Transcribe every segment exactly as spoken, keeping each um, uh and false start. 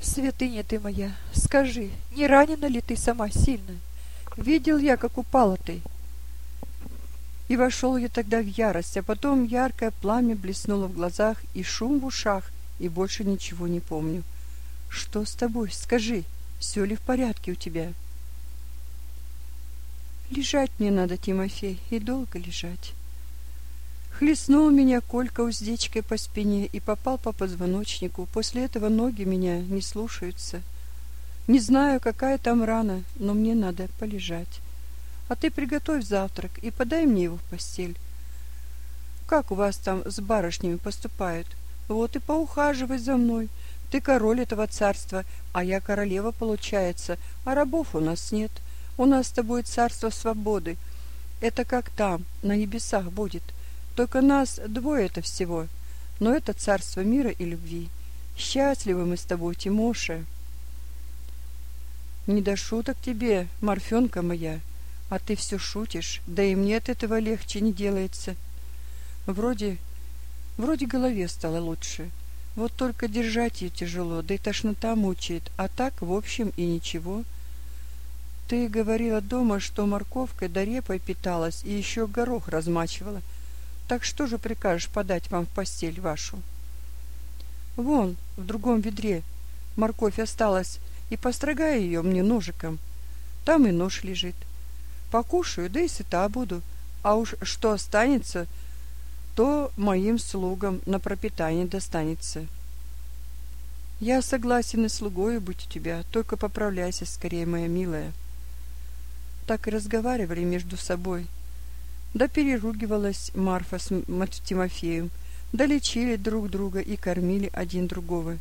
Святыня ты моя, скажи, не ранена ли ты сама сильно? Видел я, как упала ты. И вошел я тогда в ярость, а потом яркое пламя блеснуло в глазах и шум в ушах, и больше ничего не помню. Что с тобой? Скажи, все ли в порядке у тебя? Лежать мне надо, Тимофей, и долго лежать. Хлестнул меня Колька уздечкой по спине и попал по позвоночнику. После этого ноги меня не слушаются. Не знаю, какая там рана, но мне надо полежать. А ты приготовь завтрак и подай мне его в постель. Как у вас там с барышнями поступают? Вот и поухаживай за мной. Ты король этого царства, а я королева, получается, а рабов у нас нет. У нас с тобой царство свободы. Это как там, на небесах будет. Только нас двое-то всего, но это царство мира и любви. Счастливы мы с тобой, Тимоша. Не до шуток тебе, морфенка моя, а ты все шутишь, да и мне от этого легче не делается. Вроде, вроде голове стало лучше, вот только держать ее тяжело, да и тошнота мучает, а так, в общем, и ничего. Ты говорила дома, что морковкой да репой питалась и еще горох размачивала. Так что же прикажешь подать вам в постель вашу? Вон, в другом ведре морковь осталась, и построгай ее мне ножиком. Там и нож лежит. Покушаю, да и сыта буду. А уж что останется, то моим слугам на пропитание достанется. Я согласен и слугою быть у тебя, только поправляйся скорее, моя милая. Так и разговаривали между собой. Да переругивалась Марфа с Тимофеем, да лечили друг друга и кормили один другого.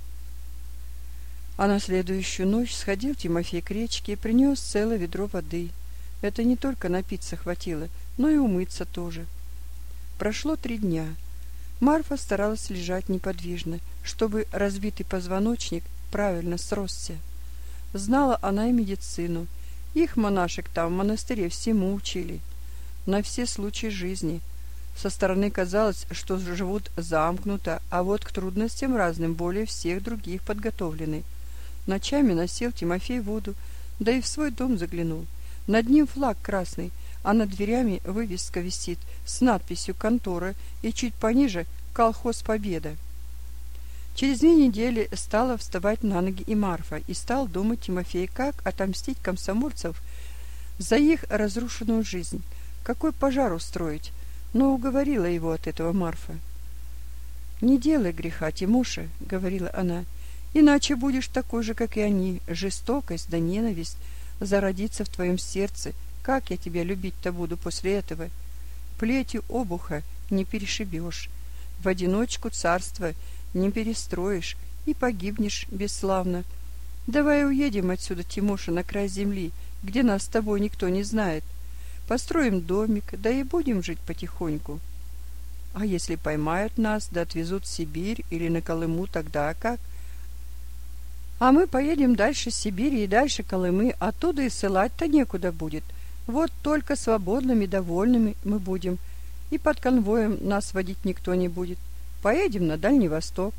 А на следующую ночь сходил Тимофей к речке и принес целое ведро воды. Это не только напиться хватило, но и умыться тоже. Прошло три дня. Марфа старалась лежать неподвижно, чтобы разбитый позвоночник правильно сросся. Знала она и медицину. Их монашек там в монастыре всему учили. На все случаи жизни. Со стороны казалось, что живут замкнуто, а вот к трудностям разным более всех других подготовлены. Ночами носил Тимофей воду, да и в свой дом заглянул. Над ним флаг красный, а над дверями вывеска висит с надписью «Контора» и чуть пониже «Колхоз Победа». Через две недели стала вставать на ноги и Марфа, и стал думать Тимофей, как отомстить комсомольцев за их разрушенную жизнь. Какой пожар устроить? Но уговорила его от этого Марфа. «Не делай греха, Тимоша», — говорила она, — «иначе будешь такой же, как и они. Жестокость да ненависть зародится в твоем сердце. Как я тебя любить-то буду после этого? Плетью обуха не перешибешь, в одиночку царство не перестроишь и погибнешь бесславно. Давай уедем отсюда, Тимоша, на край земли, где нас с тобой никто не знает. Построим домик, да и будем жить потихоньку. А если поймают нас, да отвезут в Сибирь или на Колыму, тогда как? А мы поедем дальше Сибири и дальше Колымы, оттуда и ссылать-то некуда будет. Вот только свободными, довольными мы будем, и под конвоем нас водить никто не будет. Поедем на Дальний Восток.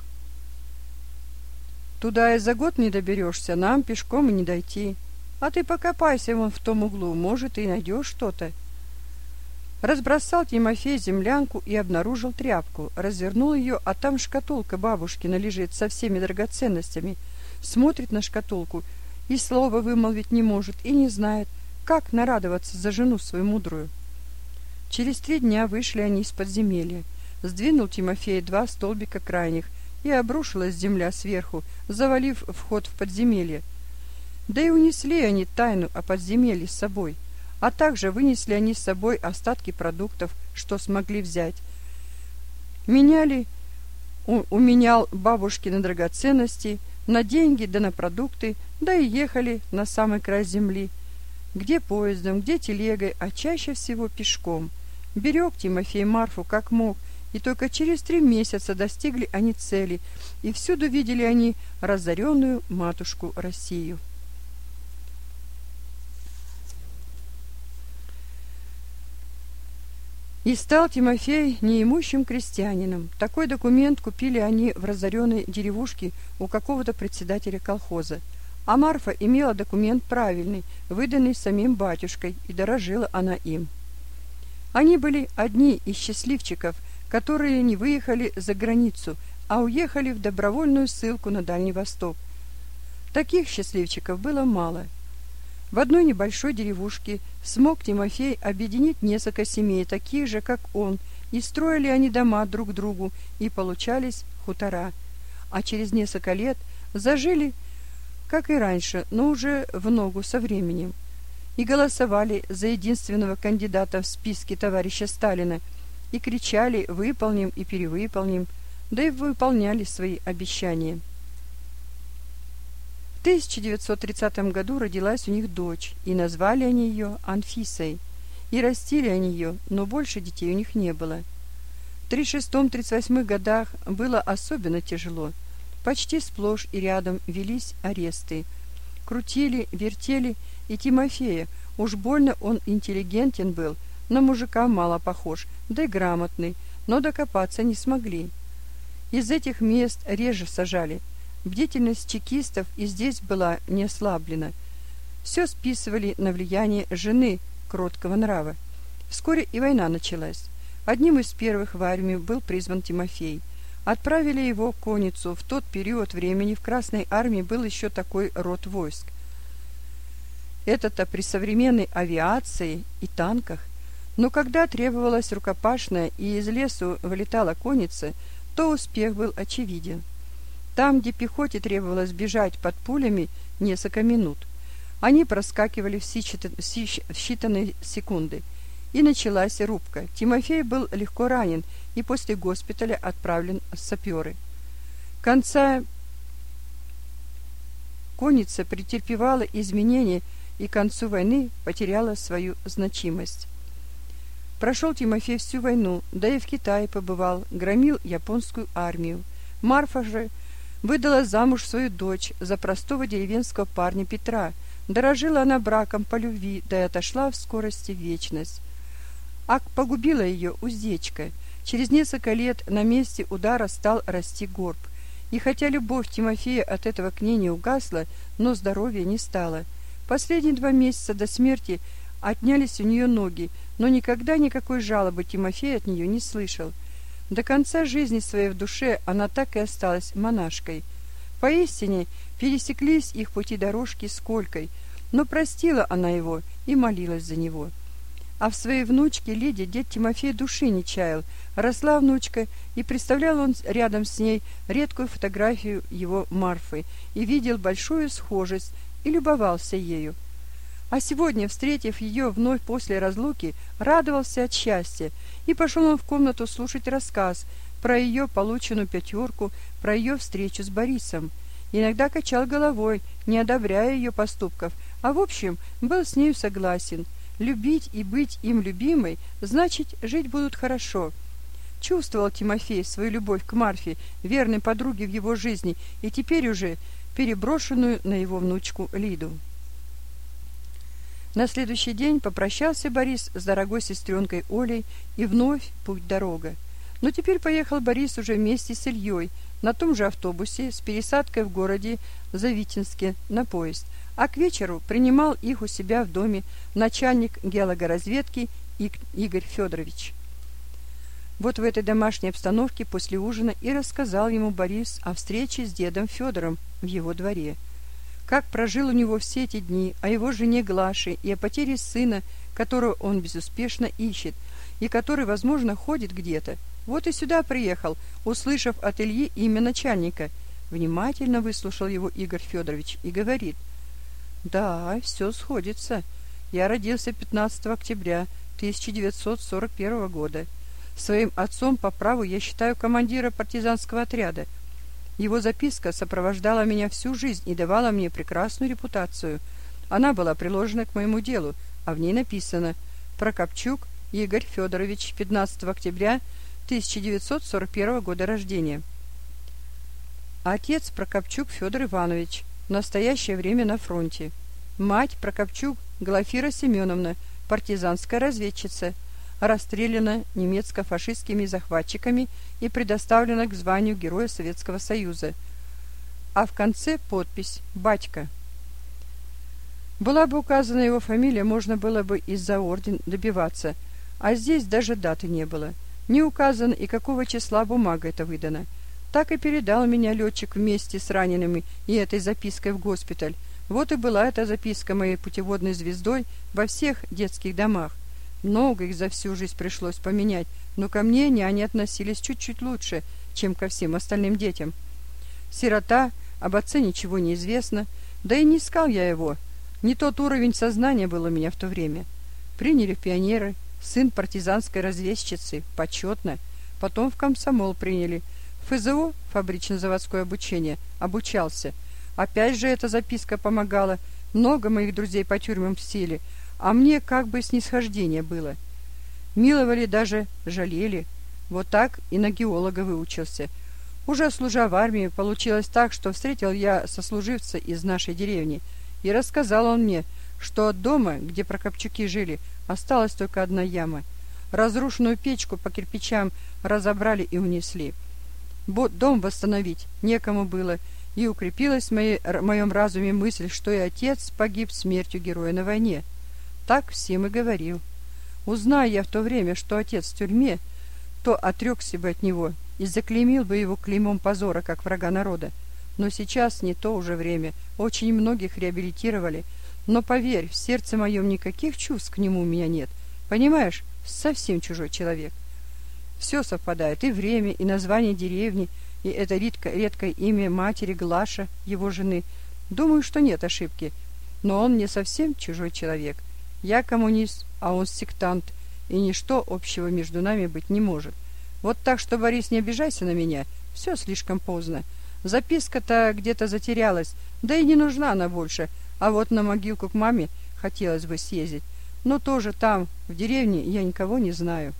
Туда и за год не доберешься, нам пешком и не дойти. А ты покопайся вон в том углу, может, и найдешь что-то. Разбросал Тимофей землянку и обнаружил тряпку. Развернул ее, а там шкатулка бабушкина лежит со всеми драгоценностями. Смотрит на шкатулку и слова вымолвить не может, и не знает, как нарадоваться за жену свою мудрую. Через три дня вышли они из подземелья. Сдвинул Тимофей два столбика крайних, и обрушилась земля сверху, завалив вход в подземелье. Да и унесли они тайну о подземелье с собой, а также вынесли они с собой остатки продуктов, что смогли взять. Меняли, у, уменял бабушкины драгоценности на деньги да на продукты, да и ехали на самый край земли, где поездом, где телегой, а чаще всего пешком. Берег Тимофей Марфу как мог, и только через три месяца достигли они цели, и всюду видели они разоренную матушку Россию. И стал Тимофей неимущим крестьянином. Такой документ купили они в разоренной деревушке у какого-то председателя колхоза. А Марфа имела документ правильный, выданный самим батюшкой, и дорожила она им. Они были одни из счастливчиков, которые не выехали за границу, а уехали в добровольную ссылку на Дальний Восток. Таких счастливчиков было мало. В одной небольшой деревушке смог Тимофей объединить несколько семей, таких же, как он, и строили они дома друг другу, и получались хутора. А через несколько лет зажили, как и раньше, но уже в ногу со временем. И голосовали за единственного кандидата в списке товарища Сталина, и кричали «выполним» и «перевыполним», да и выполняли свои обещания. В тысяча девятьсот тридцатом году родилась у них дочь, и назвали они ее Анфисой. И растили они ее, но больше детей у них не было. В тридцать шестом — тридцать восьмом годах было особенно тяжело. Почти сплошь и рядом велись аресты. Крутили, вертели и Тимофея. Уж больно он интеллигентен был, на мужика мало похож, да и грамотный, но докопаться не смогли. Из этих мест реже сажали. Бдительность чекистов и здесь была не ослаблена. Все списывали на влияние жены кроткого нрава. Вскоре и война началась. Одним из первых в армию был призван Тимофей. Отправили его в конницу. В тот период времени в Красной армии был еще такой род войск. Это-то при современной авиации и танках. Но когда требовалась рукопашная и из лесу вылетала конница, то успех был очевиден. Там, где пехоте требовалось бежать под пулями несколько минут, они проскакивали в считанные секунды. И началась рубка. Тимофей был легко ранен и после госпиталя отправлен в саперы. Конца конница претерпевала изменения и к концу войны потеряла свою значимость. Прошел Тимофей всю войну, да и в Китае побывал, громил японскую армию. Марфа же выдала замуж свою дочь за простого деревенского парня Петра. Дорожила она браком по любви, да и отошла в скорости в вечность. А погубила ее уздечка. Через несколько лет на месте удара стал расти горб. И хотя любовь Тимофея от этого к ней не угасла, но здоровья не стало. Последние два месяца до смерти отнялись у нее ноги, но никогда никакой жалобы Тимофей от нее не слышал. До конца жизни своей в душе она так и осталась монашкой. Поистине пересеклись их пути дорожки с Колькой, но простила она его и молилась за него. А в своей внучке Лиде дед Тимофей души не чаял. Росла внучка, и представлял он рядом с ней редкую фотографию его Марфы, и видел большую схожесть, и любовался ею. А сегодня, встретив ее вновь после разлуки, радовался от счастья, и пошел он в комнату слушать рассказ про ее полученную пятерку, про ее встречу с Борисом. Иногда качал головой, не одобряя ее поступков, а в общем был с нею согласен. Любить и быть им любимой, значит, жить будут хорошо. Чувствовал Тимофей свою любовь к Марфе, верной подруге в его жизни, и теперь уже переброшенную на его внучку Лиду. На следующий день попрощался Борис с дорогой сестренкой Олей, и вновь путь-дорога. Но теперь поехал Борис уже вместе с Ильей на том же автобусе с пересадкой в городе Завитинске на поезд, а к вечеру принимал их у себя в доме начальник геологоразведки Игорь Федорович. Вот в этой домашней обстановке после ужина и рассказал ему Борис о встрече с дедом Федором в его дворе. Как прожил у него все эти дни, о его жене Глаше и о потере сына, которого он безуспешно ищет, и который, возможно, ходит где-то. Вот и сюда приехал, услышав от Ильи имя начальника. Внимательно выслушал его Игорь Федорович и говорит: «Да, все сходится. Я родился пятнадцатого октября тысяча девятьсот сорок первого года. Своим отцом по праву я считаю командира партизанского отряда. Его записка сопровождала меня всю жизнь и давала мне прекрасную репутацию. Она была приложена к моему делу, а в ней написано: Прокопчук Игорь Федорович, пятнадцатого октября тысяча девятьсот сорок первого года рождения. Отец Прокопчук Федор Иванович, в настоящее время на фронте. Мать Прокопчук Глафира Семеновна, партизанская разведчица. расстреляна немецко-фашистскими захватчиками и предоставлена к званию Героя Советского Союза. А в конце подпись «Батька». Была бы указана его фамилия, можно было бы и за орден добиваться, а здесь даже даты не было. Не указано и какого числа бумага эта выдана. Так и передал меня летчик вместе с ранеными и этой запиской в госпиталь. Вот и была эта записка моей путеводной звездой во всех детских домах. Много их за всю жизнь пришлось поменять, но ко мне няни относились чуть-чуть лучше, чем ко всем остальным детям. Сирота, об отце ничего не известно, да и не искал я его. Не тот уровень сознания был у меня в то время. Приняли в пионеры, сын партизанской разведчицы, почетно. Потом в комсомол приняли. В ФЗО, фабрично-заводское обучение, обучался. Опять же эта записка помогала. Много моих друзей по тюрьмам сели, а мне как бы снисхождение было. Миловали, даже жалели. Вот так и на геолога выучился. Уже служа в армии, получилось так, что встретил я сослуживца из нашей деревни, и рассказал он мне, что от дома, где Прокопчуки жили, осталась только одна яма. Разрушенную печку по кирпичам разобрали и унесли. Бо дом восстановить некому было, и укрепилась в моей, моем разуме мысль, что и отец погиб смертью героя на войне. Так всем и говорил. Узная я в то время, что отец в тюрьме, то отрекся бы от него и заклеймил бы его клеймом позора, как врага народа. Но сейчас не то уже время, очень многих реабилитировали. Но поверь, в сердце моем никаких чувств к нему у меня нет. Понимаешь, совсем чужой человек. Все совпадает, и время, и название деревни, и это редко, редкое имя матери Глаша, его жены. Думаю, что нет ошибки. Но он не совсем чужой человек. Я коммунист, а он сектант, и ничто общего между нами быть не может. Вот так что, Борис, не обижайся на меня, все слишком поздно. Записка-то где-то затерялась, да и не нужна она больше, а вот на могилку к маме хотелось бы съездить. Но тоже там, в деревне, я никого не знаю.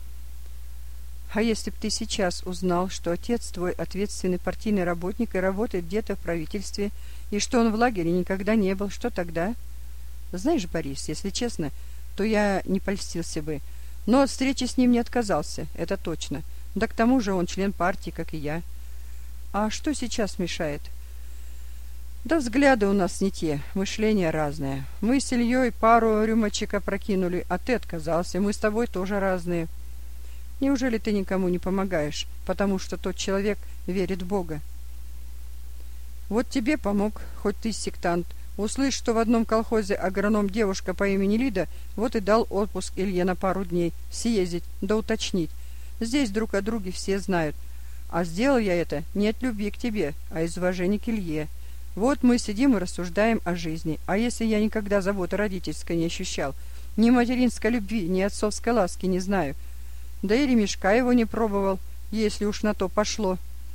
А если б ты сейчас узнал, что отец твой ответственный партийный работник и работает где-то в правительстве, и что он в лагере никогда не был, что тогда? Знаешь, Борис, если честно, то я не польстился бы, но от встречи с ним не отказался, это точно. Да к тому же он член партии, как и я. А что сейчас мешает? Да взгляды у нас не те, мышление разное. Мы с Ильей пару рюмочек опрокинули, а ты отказался, мы с тобой тоже разные. Неужели ты никому не помогаешь, потому что тот человек верит в Бога? Вот тебе помог, хоть ты сектант. Услышь, что в одном колхозе агроном девушка по имени Лида, вот и дал отпуск Илье на пару дней, съездить, да уточнить. Здесь друг о друге все знают. А сделал я это не от любви к тебе, а из уважения к Илье. Вот мы сидим и рассуждаем о жизни. А если я никогда заботы родительской не ощущал, ни материнской любви, ни отцовской ласки не знаю, да и ремешка его не пробовал, если уж на то пошло.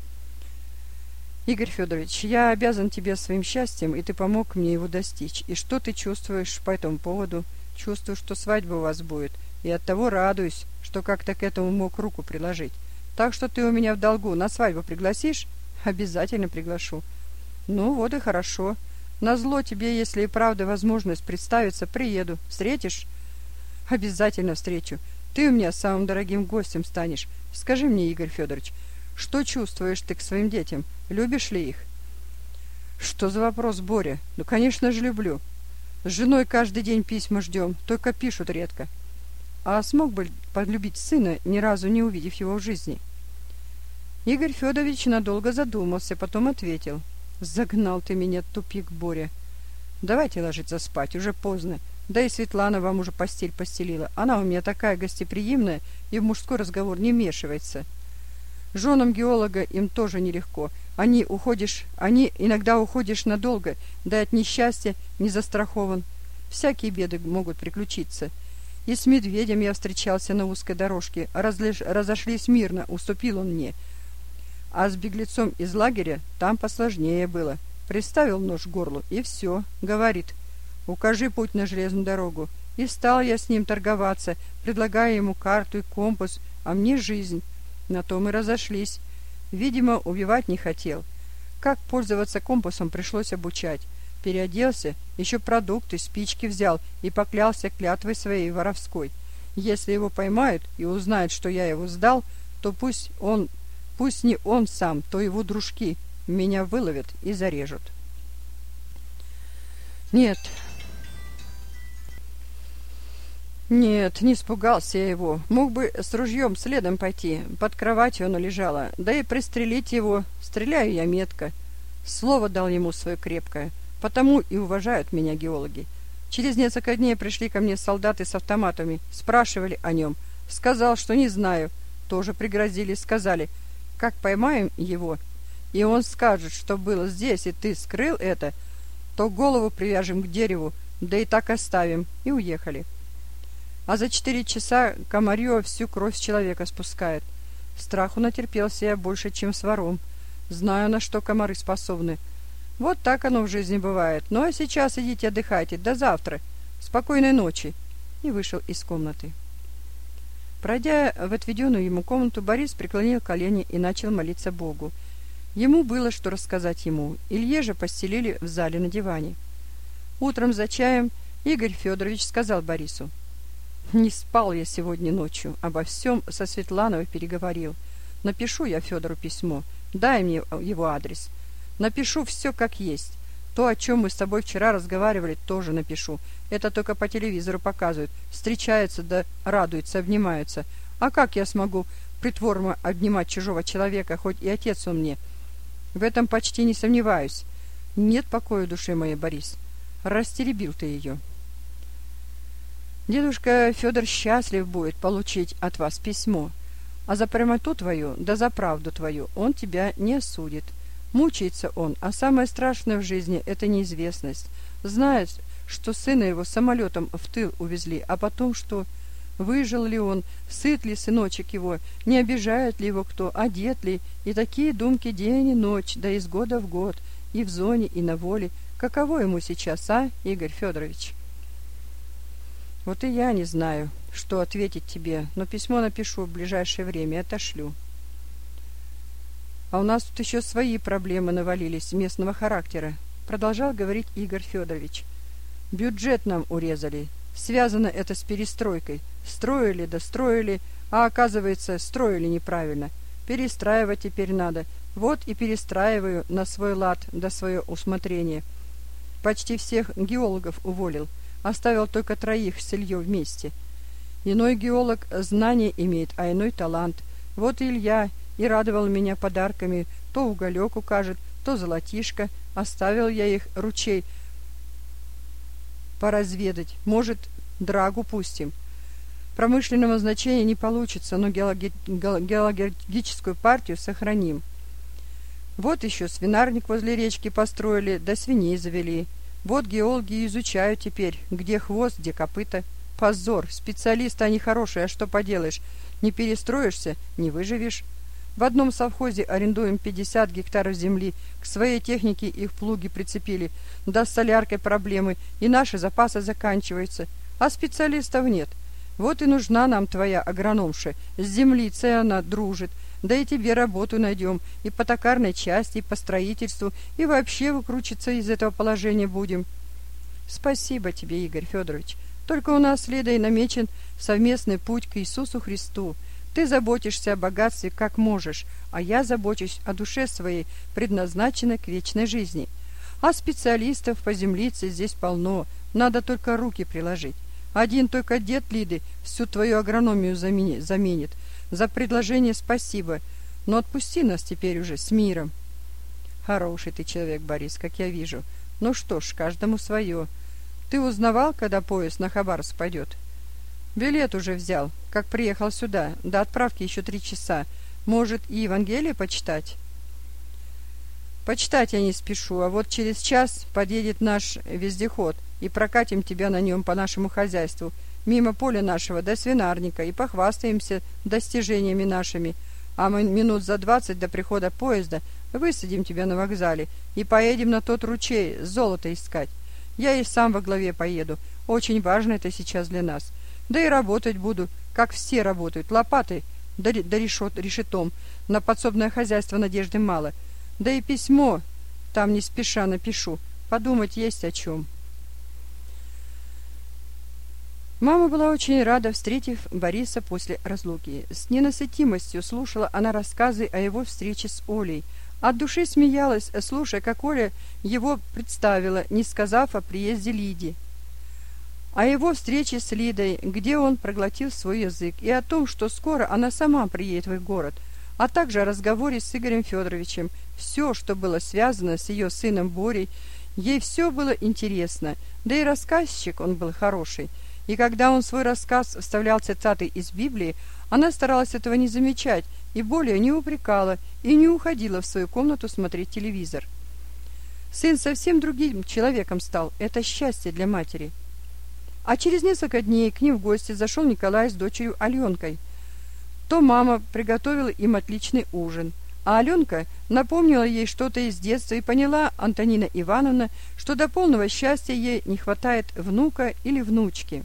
Игорь Федорович, я обязан тебе своим счастьем, и ты помог мне его достичь. И что ты чувствуешь по этому поводу? Чувствую, что свадьба у вас будет, и оттого радуюсь, что как-то к этому мог руку приложить. Так что ты у меня в долгу. На свадьбу пригласишь? Обязательно приглашу. Ну вот и хорошо. Назло тебе, если и правда возможность представиться, приеду. Встретишь? Обязательно встречу. Ты у меня самым дорогим гостем станешь. Скажи мне, Игорь Федорович, что чувствуешь ты к своим детям? Любишь ли их? Что за вопрос, Боря? Ну, конечно же, люблю. С женой каждый день письма ждем, только пишут редко. А смог бы полюбить сына, ни разу не увидев его в жизни? Игорь Федорович надолго задумался, потом ответил. Загнал ты меня в тупик, Боря. Давайте ложиться спать, уже поздно. Да и Светлана вам уже постель постелила. Она у меня такая гостеприимная и в мужской разговор не вмешивается. Женам геолога им тоже нелегко. Они уходишь, они иногда уходишь надолго, да от несчастья не застрахован. Всякие беды могут приключиться. И с медведем я встречался на узкой дорожке, разлиш... разошлись мирно, уступил он мне. А с беглецом из лагеря там посложнее было. Приставил нож к горлу, и все, говорит, укажи путь на железную дорогу. И стал я с ним торговаться, предлагая ему карту и компас, а мне жизнь. На то мы разошлись. Видимо, убивать не хотел. Как пользоваться компасом, пришлось обучать. Переоделся, еще продукты, спички взял и поклялся клятвой своей воровской. Если его поймают и узнают, что я его сдал, то пусть он, пусть не он сам, то его дружки меня выловят и зарежут. Нет, нет, не испугался я его. Мог бы с ружьем следом пойти, под кроватью оно лежало, да и пристрелить его. Стреляю я метко. Слово дал ему свое крепкое, потому и уважают меня геологи. Через несколько дней пришли ко мне солдаты с автоматами, спрашивали о нем. Сказал, что не знаю. Тоже пригрозили, сказали, как поймаем его, и он скажет, что было здесь, и ты скрыл это, то голову привяжем к дереву, да и так оставим, и уехали. А за четыре часа комарье всю кровь с человека спускает. Страху натерпелся я больше, чем с вором. Знаю, на что комары способны. Вот так оно в жизни бывает. Ну а сейчас идите отдыхайте. До завтра. Спокойной ночи. И вышел из комнаты. Пройдя в отведенную ему комнату, Борис преклонил колени и начал молиться Богу. Ему было что рассказать ему. Илье же постелили в зале на диване. Утром за чаем Игорь Федорович сказал Борису: «Не спал я сегодня ночью, обо всем со Светлановой переговорил. Напишу я Федору письмо, дай мне его адрес. Напишу все как есть. То, о чем мы с тобой вчера разговаривали, тоже напишу. Это только по телевизору показывают. Встречаются да радуются, обнимаются. А как я смогу притворно обнимать чужого человека, хоть и отец он мне? В этом почти не сомневаюсь. Нет покоя в душе моей, Борис. Растеребил ты ее». Дедушка Федор счастлив будет получить от вас письмо, а за прямоту твою, да за правду твою он тебя не осудит. Мучается он, а самое страшное в жизни – это неизвестность. Знает, что сына его самолетом в тыл увезли, а потом что? Выжил ли он, сыт ли сыночек его, не обижает ли его кто, одет ли, и такие думки день и ночь, да из года в год, и в зоне, и на воле. Каково ему сейчас, а, Игорь Федорович? Вот и я не знаю, что ответить тебе, но письмо напишу в ближайшее время и отошлю. А у нас тут еще свои проблемы навалились местного характера, продолжал говорить Игорь Федорович. Бюджет нам урезали. Связано это с перестройкой. Строили да строили, а оказывается, строили неправильно. Перестраивать теперь надо. Вот и перестраиваю на свой лад да свое усмотрение. Почти всех геологов уволил. Оставил только троих с Ильей вместе. Иной геолог знания имеет, а иной талант. Вот Илья и радовал меня подарками. То уголек укажет, то золотишко. Оставил я их ручей поразведать. Может, драгу пустим. Промышленного значения не получится, но геологи... геологическую партию сохраним. Вот еще свинарник возле речки построили, да свиней завели. Вот геологи изучают теперь, где хвост, где копыта. Позор, специалисты они хорошие, а что поделаешь? Не перестроишься, не выживешь. В одном совхозе арендуем пятьдесят гектаров земли, к своей технике их плуги прицепили. Да с соляркой проблемы, и наши запасы заканчиваются. А специалистов нет. Вот и нужна нам твоя агрономша. С землицей она дружит. Да и тебе работу найдем, и по токарной части, и по строительству, и вообще выкручиваться из этого положения будем. Спасибо тебе, Игорь Федорович. Только у нас с Лидой намечен совместный путь к Иисусу Христу. Ты заботишься о богатстве как можешь, а я забочусь о душе своей, предназначенной к вечной жизни. А специалистов по землице здесь полно, надо только руки приложить. Один только дед Лиды всю твою агрономию заменит. За предложение спасибо, но отпусти нас теперь уже с миром. Хороший ты человек, Борис, как я вижу. Ну что ж, каждому свое. Ты узнавал, когда поезд на Хабаровск пойдет? Билет уже взял, как приехал сюда. До отправки еще три часа. Может, и Евангелие почитать? Почитать я не спешу, а вот через час подъедет наш вездеход, и прокатим тебя на нем по нашему хозяйству, мимо поля нашего до свинарника, и похвастаемся достижениями нашими. А мы минут за двадцать до прихода поезда высадим тебя на вокзале и поедем на тот ручей золото искать. Я и сам во главе поеду. Очень важно это сейчас для нас. Да и работать буду, как все работают, лопатой да, да решет, решетом. На подсобное хозяйство надежды мало. Да и письмо там не спеша напишу. Подумать есть о чем. Мама была очень рада, встретив Бориса после разлуки. С ненасытимостью слушала она рассказы о его встрече с Олей. От души смеялась, слушая, как Оля его представила, не сказав о приезде Лиди. О его встрече с Лидой, где он проглотил свой язык, и о том, что скоро она сама приедет в их город, а также о разговоре с Игорем Федоровичем. Все, что было связано с ее сыном Борей, ей все было интересно, да и рассказчик он был хороший. И когда он в свой рассказ вставлял цитаты из Библии, она старалась этого не замечать и более не упрекала и не уходила в свою комнату смотреть телевизор. Сын совсем другим человеком стал, это счастье для матери. А через несколько дней к ним в гости зашел Николай с дочерью Аленкой. То мама приготовила им отличный ужин, а Аленка напомнила ей что-то из детства, и поняла Антонина Ивановна, что до полного счастья ей не хватает внука или внучки.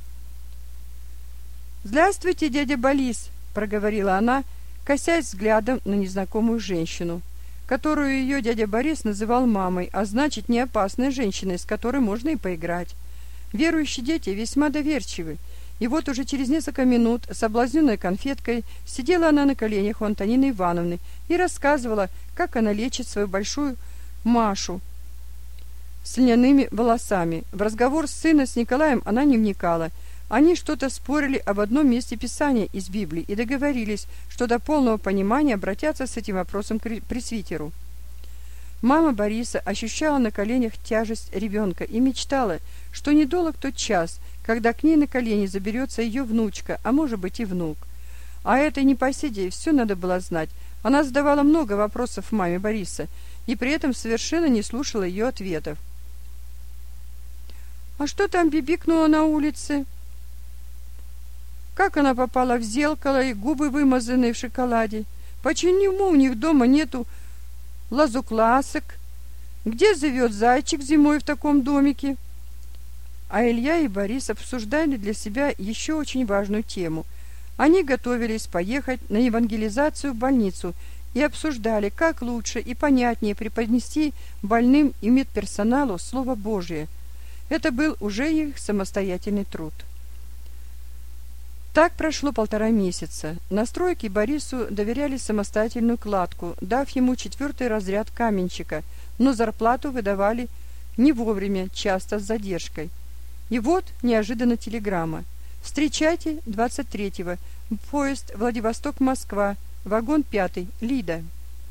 «Здравствуйте, дядя Борис», — проговорила она, косясь взглядом на незнакомую женщину, которую ее дядя Борис называл мамой, а значит, не опасной женщиной, с которой можно и поиграть. Верующие дети весьма доверчивы, и вот уже через несколько минут, соблазненной конфеткой, сидела она на коленях у Антонины Ивановны и рассказывала, как она лечит свою большую Машу с льняными волосами. В разговор сына с Николаем она не вникала. Они что-то спорили об одном месте Писания из Библии и договорились, что до полного понимания обратятся с этим вопросом к пресвитеру. Мама Бориса ощущала на коленях тяжесть ребенка и мечтала, что недолг тот час, когда к ней на колени заберется ее внучка, а может быть и внук. А этой непоседе все надо было знать. Она задавала много вопросов маме Бориса и при этом совершенно не слушала ее ответов. «А что там бибикнуло на улице? Как она попала в зеркало и губы вымазанные в шоколаде? Почему у них дома нету лазукласок? Где живет зайчик зимой в таком домике?» А Илья и Борис обсуждали для себя еще очень важную тему. Они готовились поехать на евангелизацию в больницу и обсуждали, как лучше и понятнее преподнести больным и медперсоналу Слово Божие. Это был уже их самостоятельный труд. Так прошло полтора месяца. На стройке Борису доверяли самостоятельную кладку, дав ему четвертый разряд каменщика, но зарплату выдавали не вовремя, часто с задержкой. И вот неожиданно телеграмма. «Встречайте двадцать третьего. Поезд Владивосток-Москва. Вагон пятый. Лида».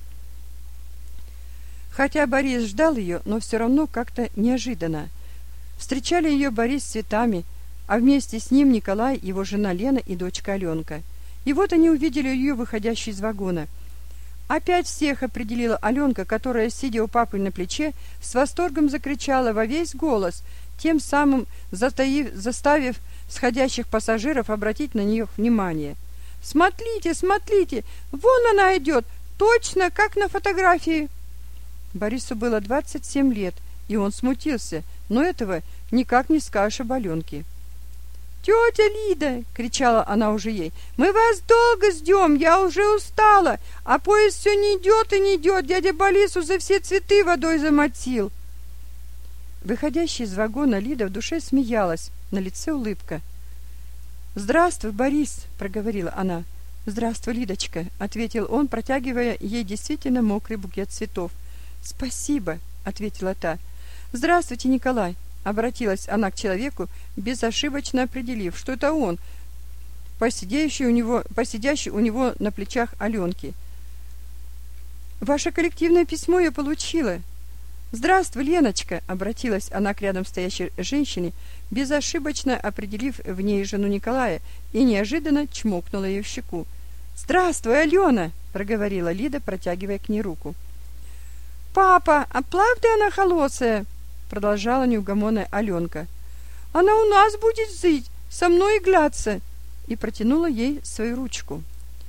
Хотя Борис ждал ее, но все равно как-то неожиданно. Встречали ее Борис с цветами, а вместе с ним Николай, его жена Лена и дочка Аленка. И вот они увидели ее, выходящей из вагона. Опять всех определила Аленка, которая, сидя у папы на плече, с восторгом закричала во весь голос, тем самым затаив, заставив сходящих пассажиров обратить на нее внимание. «Смотрите, смотрите! Вон она идет! Точно, как на фотографии!» Борису было двадцать семь лет, и он смутился, но этого никак не скажешь об Аленке. «Тетя Лида!» — кричала она уже ей. «Мы вас долго ждем, я уже устала, а поезд все не идет и не идет, дядя Борис уже все цветы водой замотил». Выходящая из вагона Лида в душе смеялась, на лице улыбка. «Здравствуй, Борис!» — проговорила она. «Здравствуй, Лидочка!» — ответил он, протягивая ей действительно мокрый букет цветов. «Спасибо!» — ответила та. «Здравствуйте, Николай!» — обратилась она к человеку, безошибочно определив, что это он, посидящий у него, посидящий у него на плечах Аленки. «Ваше коллективное письмо я получила!» «Здравствуй, Леночка!» — обратилась она к рядом стоящей женщине, безошибочно определив в ней жену Николая, и неожиданно чмокнула ее в щеку. «Здравствуй, Алена!» — проговорила Лида, протягивая к ней руку. «Папа, а правда она холосая?» — продолжала неугомонная Аленка. «Она у нас будет жить, со мной игляться!» и протянула ей свою ручку.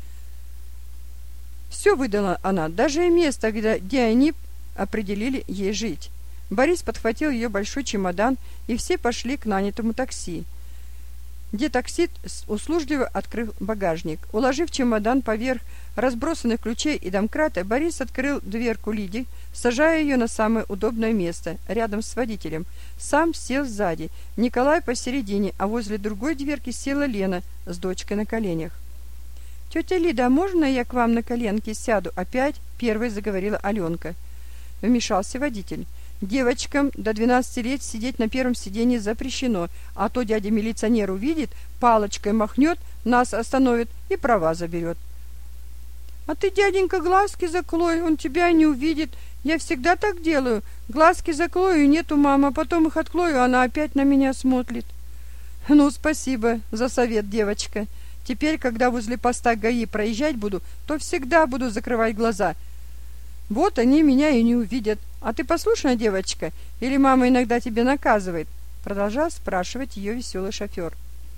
Все выдала она, даже и место, где, где они определили ей жить. Борис подхватил ее большой чемодан, и все пошли к нанятому такси, где таксист услужливо открыл багажник. Уложив чемодан поверх разбросанных ключей и домкрата, Борис открыл дверку Лиде, сажая ее на самое удобное место, рядом с водителем. Сам сел сзади, Николай посередине, а возле другой дверки села Лена с дочкой на коленях. «Тетя Лида, а можно я к вам на коленки сяду?» Опять первой заговорила Аленка. Вмешался водитель. «Девочкам до двенадцати лет сидеть на первом сиденье запрещено, а то дядя милиционер увидит, палочкой махнет, нас остановит и права заберет». «А ты, дяденька, глазки закрой, он тебя не увидит. Я всегда так делаю. Глазки закрою, и нету мамы, а потом их открою, она опять на меня смотрит». «Ну, спасибо за совет, девочка. Теперь, когда возле поста ГАИ проезжать буду, то всегда буду закрывать глаза. Вот они меня и не увидят. А ты послушная девочка, или мама иногда тебя наказывает?» Продолжал спрашивать ее веселый шофер.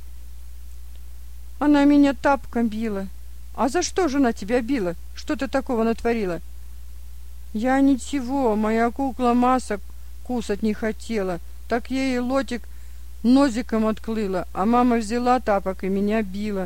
«Она меня тапком била». «А за что же она тебя била? Что ты такого натворила?» «Я ничего, моя кукла Маса кусать не хотела. Так я ей лотик нозиком отклыла, а мама взяла тапок и меня била».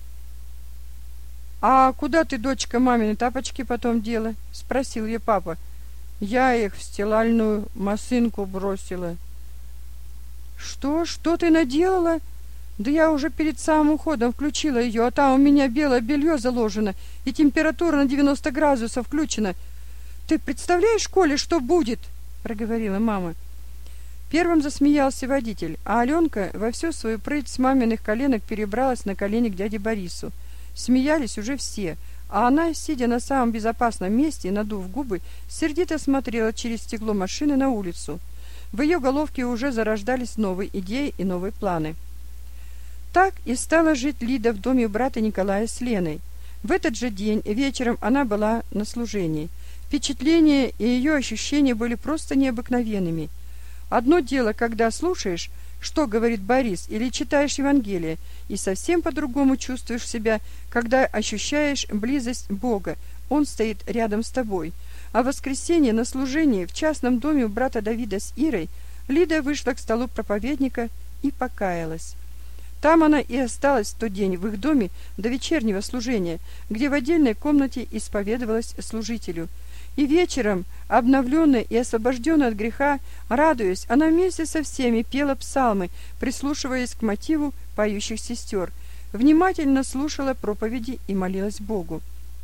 «А куда ты, дочка, мамины тапочки потом дела?» — спросил ее папа. «Я их в стиральную машинку бросила». «Что? Что ты наделала?» «Да я уже перед самым уходом включила ее, а там у меня белое белье заложено, и температура на девяносто градусов включена. Ты представляешь, Коля, что будет?» — проговорила мама. Первым засмеялся водитель, а Аленка во всю свою прыть с маминых коленок перебралась на колени к дяде Борису. Смеялись уже все, а она, сидя на самом безопасном месте, надув губы, сердито смотрела через стекло машины на улицу. В ее головке уже зарождались новые идеи и новые планы. Так и стала жить Лида в доме брата Николая с Леной. В этот же день вечером она была на служении. Впечатления и ее ощущения были просто необыкновенными. Одно дело, когда слушаешь, что говорит Борис, или читаешь Евангелие, и совсем по-другому чувствуешь себя, когда ощущаешь близость Бога, Он стоит рядом с тобой. А в воскресенье на служении в частном доме у брата Давида с Ирой Лида вышла к столу проповедника и покаялась. Там она и осталась в тот день в их доме до вечернего служения, где в отдельной комнате исповедовалась служителю. И вечером, обновленная и освобожденная от греха, радуясь, она вместе со всеми пела псалмы, прислушиваясь к мотиву поющих сестер, внимательно слушала проповеди и молилась Богу.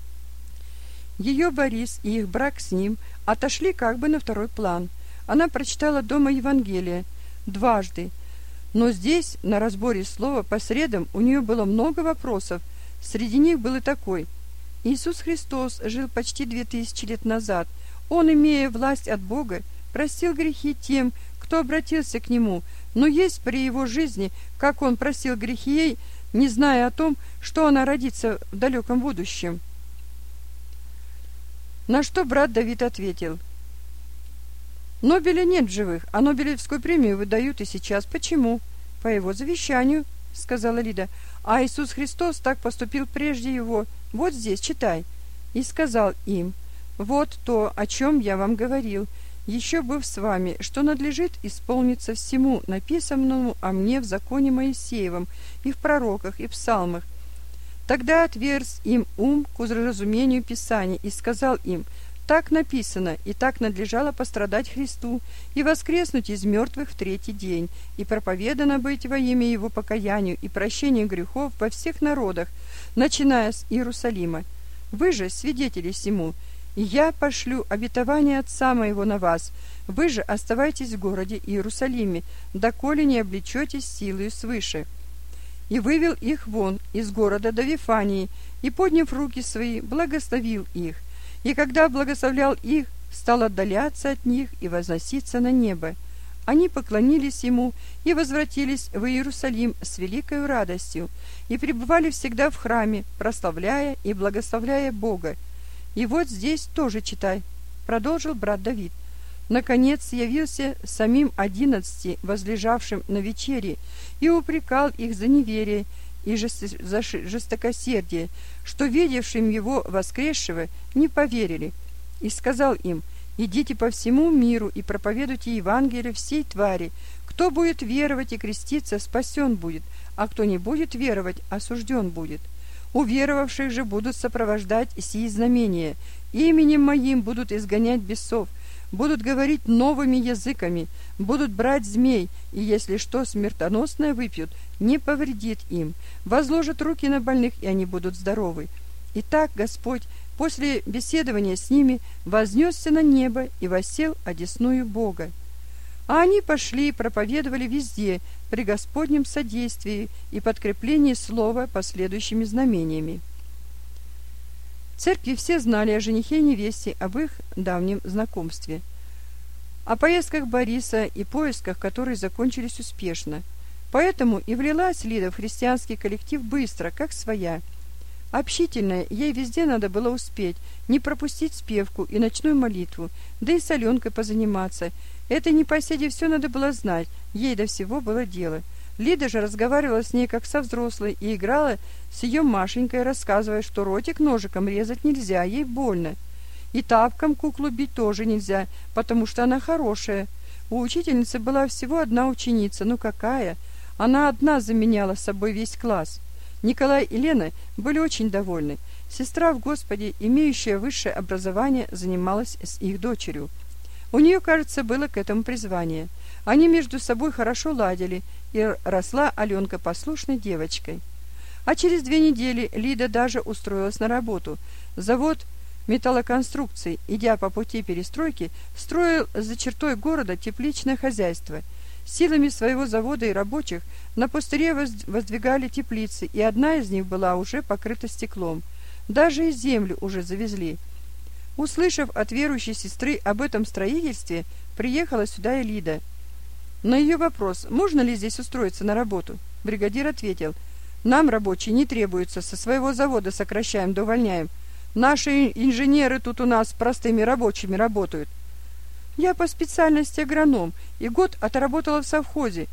Ее Борис и их брак с ним отошли как бы на второй план. Она прочитала дома Евангелие дважды, но здесь, на разборе слова по средам, у нее было много вопросов. Среди них был и такой: Иисус Христос жил почти две тысячи лет назад. Он, имея власть от Бога, простил грехи тем, кто обратился к Нему, но есть при Его жизни, как Он простил грехи ей, не зная о том, что она родится в далеком будущем. На что брат Давид ответил: Нобеля нет в живых, а Нобелевскую премию выдают и сейчас. Почему? По его завещанию, сказала Лида. А Иисус Христос так поступил прежде его. Вот здесь, читай. И сказал им: вот то, о чем я вам говорил, еще быв с вами, что надлежит исполниться всему написанному о мне в законе Моисеевом и в пророках и псалмах. Тогда отверз им ум к разумению Писания и сказал им: так написано, и так надлежало пострадать Христу, и воскреснуть из мертвых в третий день, и проповедано быть во имя Его покаянию и прощению грехов во всех народах, начиная с Иерусалима. Вы же свидетели сему, и я пошлю обетование Отца моего на вас. Вы же оставайтесь в городе Иерусалиме, доколе не облечетесь силою свыше. И вывел их вон из города до Вифании, и, подняв руки свои, благословил их. И когда благословлял их, стал отдаляться от них и возноситься на небо. Они поклонились ему и возвратились в Иерусалим с великой радостью, и пребывали всегда в храме, прославляя и благословляя Бога. И вот здесь тоже читай, продолжил брат Давид. Наконец явился самим одиннадцати, возлежавшим на вечере, и упрекал их за неверие и за жестокосердие, что видевшим его воскресшего не поверили, и сказал им: идите по всему миру и проповедуйте Евангелие всей твари. Кто будет веровать и креститься, спасен будет, а кто не будет веровать, осужден будет. Уверовавших же будут сопровождать сии знамения. Именем моим будут изгонять бесов, будут говорить новыми языками, будут брать змей, и если что смертоносное выпьют, не повредит им. Возложат руки на больных, и они будут здоровы. Итак, Господь после беседования с ними вознесся на небо и воссел одесную Бога. А они пошли и проповедовали везде при Господнем содействии и подкреплении слова последующими знамениями. В церкви все знали о женихе и невесте, об их давнем знакомстве, о поездках Бориса и поисках, которые закончились успешно. Поэтому и влилась Лида в христианский коллектив быстро, как своя. Общительная, ей везде надо было успеть, не пропустить спевку и ночную молитву, да и с Аленкой позаниматься. Этой непоседе все надо было знать, ей до всего было дело. Лида же разговаривала с ней как со взрослой и играла с ее Машенькой, рассказывая, что ротик ножиком резать нельзя, ей больно. И тапком куклу бить тоже нельзя, потому что она хорошая. У учительницы была всего одна ученица, ну какая? Она одна заменяла собой весь класс. Николай и Лена были очень довольны. Сестра в Господе, имеющая высшее образование, занималась с их дочерью. У нее, кажется, было к этому призвание. Они между собой хорошо ладили, и росла Аленка послушной девочкой. А через две недели Лида даже устроилась на работу. Завод металлоконструкций, идя по пути перестройки, строил за чертой города тепличное хозяйство. Силами своего завода и рабочих на пустыре воздвигали теплицы, и одна из них была уже покрыта стеклом. Даже и землю уже завезли. Услышав от верующей сестры об этом строительстве, приехала сюда и Лида. На ее вопрос, можно ли здесь устроиться на работу, бригадир ответил: нам рабочие не требуются, со своего завода сокращаем да увольняем. Наши инженеры тут у нас простыми рабочими работают. Я по специальности агроном и год отработала в совхозе.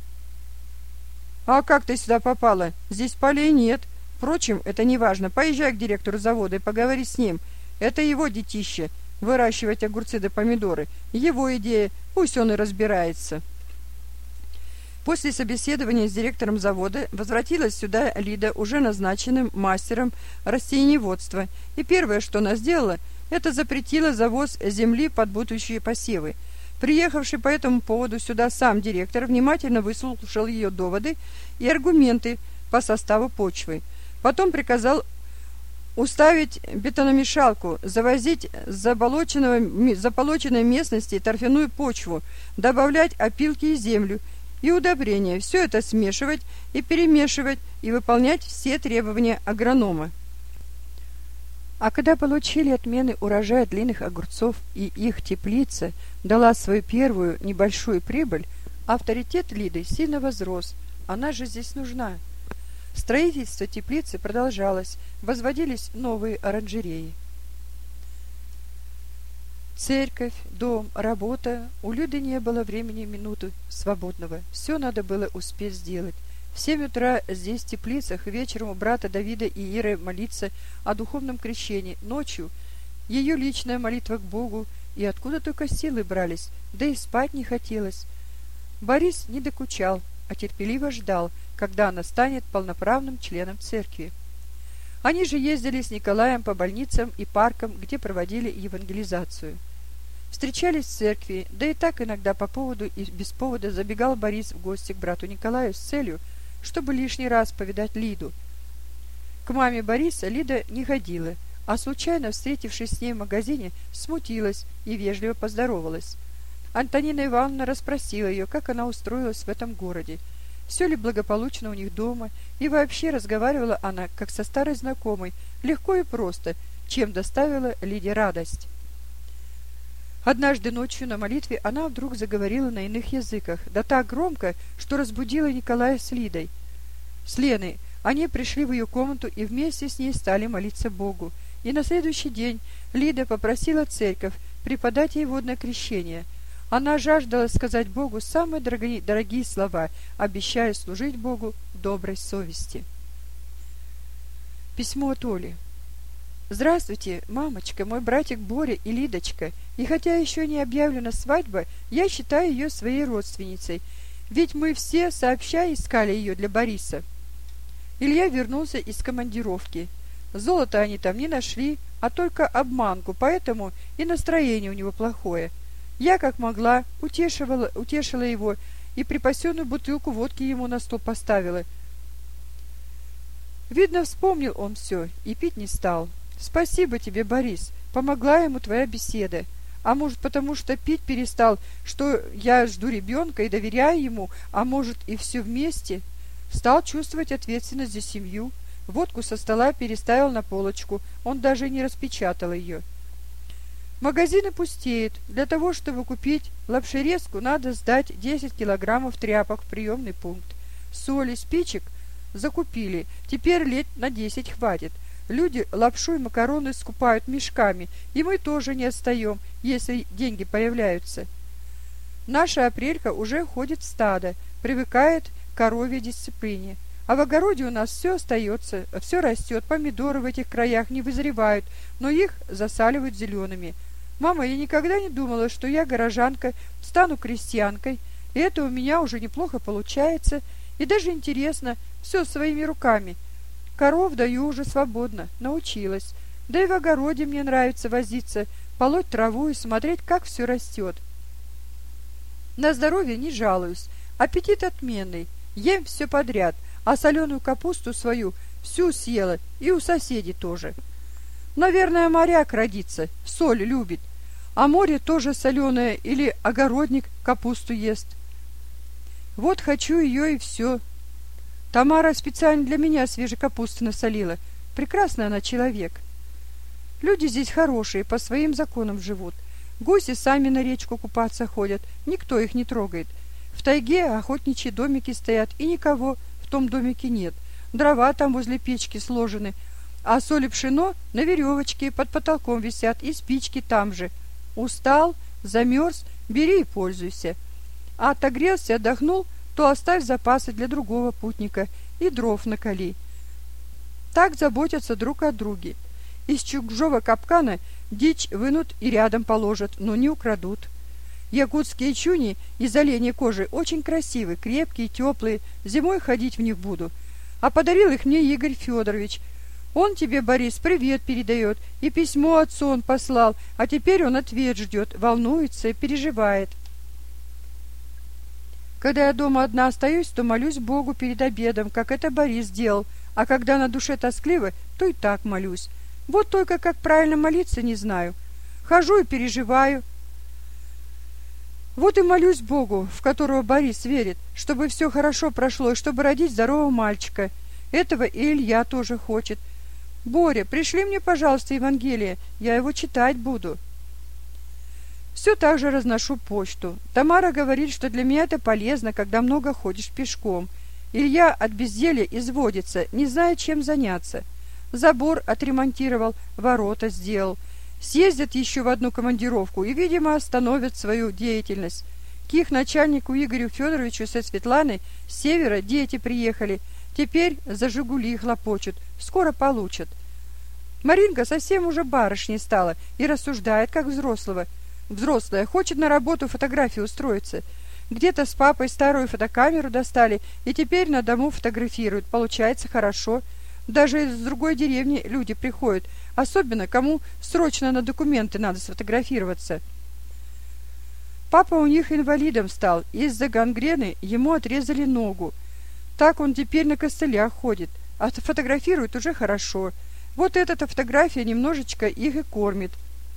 А как ты сюда попала? Здесь полей нет. Впрочем, это не важно. Поезжай к директору завода и поговори с ним. Это его детище — выращивать огурцы да помидоры. Его идея, пусть он и разбирается. После собеседования с директором завода возвратилась сюда Лида уже назначенным мастером растениеводства, и первое, что она сделала, это запретила завоз земли под будущие посевы. Приехавший по этому поводу сюда сам директор внимательно выслушал ее доводы и аргументы по составу почвы. Потом приказал уставить бетономешалку, завозить с заболоченной местности торфяную почву, добавлять опилки и землю, и удобрения, все это смешивать и перемешивать и выполнять все требования агронома. А когда получили отмены урожая длинных огурцов и их теплица дала свою первую небольшую прибыль, авторитет Лиды сильно возрос, она же здесь нужна. Строительство теплицы продолжалось, возводились новые оранжереи. Церковь, дом, работа. У Люды не было времени минуты свободного. Все надо было успеть сделать. В семь утра здесь, в теплицах, вечером у брата Давида и Иры молиться о духовном крещении. Ночью ее личная молитва к Богу, и откуда только силы брались, да и спать не хотелось. Борис не докучал, а терпеливо ждал, когда она станет полноправным членом церкви. Они же ездили с Николаем по больницам и паркам, где проводили евангелизацию. Встречались в церкви, да и так иногда по поводу и без повода забегал Борис в гости к брату Николаю с целью, чтобы лишний раз повидать Лиду. К маме Бориса Лида не ходила, а случайно, встретившись с ней в магазине, смутилась и вежливо поздоровалась. Антонина Ивановна расспросила ее, как она устроилась в этом городе, все ли благополучно у них дома, и вообще разговаривала она, как со старой знакомой, легко и просто, чем доставила Лиде радость. Однажды ночью на молитве она вдруг заговорила на иных языках, да так громко, что разбудила Николая с Лидой. С Леной они пришли в ее комнату и вместе с ней стали молиться Богу. И на следующий день Лида попросила церковь преподать ей водное крещение. Она жаждала сказать Богу самые дорогие, дорогие слова, обещая служить Богу в доброй совести. Письмо от Оли. Здравствуйте, мамочка, мой братик Боря и Лидочка. И хотя еще не объявлена свадьба, я считаю ее своей родственницей, ведь мы все сообща искали ее для Бориса. Илья вернулся из командировки. Золото они там не нашли, а только обманку, поэтому и настроение у него плохое. Я, как могла, утешивала, утешила его и припасенную бутылку водки ему на стол поставила. Видно, вспомнил он все и пить не стал. Спасибо тебе, Борис, помогла ему твоя беседа. А может, потому что пить перестал, что я жду ребенка и доверяю ему, а может, и все вместе? Стал чувствовать ответственность за семью. Водку со стола переставил на полочку, он даже не распечатал ее. Магазины пустеют. Для того, чтобы купить лапшерезку, надо сдать десять килограммов тряпок в приемный пункт. Соли, спичек закупили, теперь лет на десять хватит. Люди лапшу и макароны скупают мешками, и мы тоже не отстаем, если деньги появляются. Наша Апрелька уже ходит в стадо, привыкает к коровьей дисциплине. А в огороде у нас все остается, все растет, помидоры в этих краях не вызревают, но их засаливают зелеными. Мама, я никогда не думала, что я, горожанка, стану крестьянкой, и это у меня уже неплохо получается, и даже интересно, все своими руками. Коров даю уже свободно, научилась. Да и в огороде мне нравится возиться, полоть траву и смотреть, как все растет. На здоровье не жалуюсь, аппетит отменный, ем все подряд, а соленую капусту свою всю съела, и у соседей тоже. Наверное, моряк родится, соль любит, а море тоже соленое, или огородник капусту ест. Вот хочу ее и все. Тамара специально для меня свежей капусты насолила. Прекрасный она человек. Люди здесь хорошие, по своим законам живут. Гуси сами на речку купаться ходят, никто их не трогает. В тайге охотничьи домики стоят, и никого в том домике нет. Дрова там возле печки сложены, а соль и пшено на веревочке под потолком висят, и спички там же. Устал, замерз, бери и пользуйся. А отогрелся, отдохнул, то оставь запасы для другого путника и дров накали. Так заботятся друг о друге. Из чужого капкана дичь вынут и рядом положат, но не украдут. Якутские чуни из оленей кожи очень красивые, крепкие, теплые, зимой ходить в них буду. А подарил их мне Игорь Федорович. Он тебе, Борис, привет передает, и письмо отцу он послал, а теперь он ответ ждет, волнуется и переживает. Когда я дома одна остаюсь, то молюсь Богу перед обедом, как это Борис делал, а когда на душе тоскливо, то и так молюсь. Вот только как правильно молиться не знаю. Хожу и переживаю. Вот и молюсь Богу, в которого Борис верит, чтобы все хорошо прошло и чтобы родить здорового мальчика. Этого и Илья тоже хочет. Боря, пришли мне, пожалуйста, Евангелие, я его читать буду. Все так же разношу почту. Тамара говорит, что для меня это полезно, когда много ходишь пешком. Илья от безделья изводится, не знает, чем заняться. Забор отремонтировал, ворота сделал. Съездят еще в одну командировку и, видимо, остановят свою деятельность. К их начальнику Игорю Федоровичу со Светланой с севера дети приехали. Теперь за «Жигули» хлопочут. Скоро получат. Маринка совсем уже барышней стала и рассуждает, как взрослого. Взрослая, хочет на работу фотографии устроиться. Где-то с папой старую фотокамеру достали, и теперь на дому фотографируют. Получается хорошо. Даже из другой деревни люди приходят, особенно кому срочно на документы надо сфотографироваться. Папа у них инвалидом стал, из-за гангрены ему отрезали ногу. Так он теперь на костылях ходит, а фотографирует уже хорошо. Вот эта фотография немножечко их и кормит.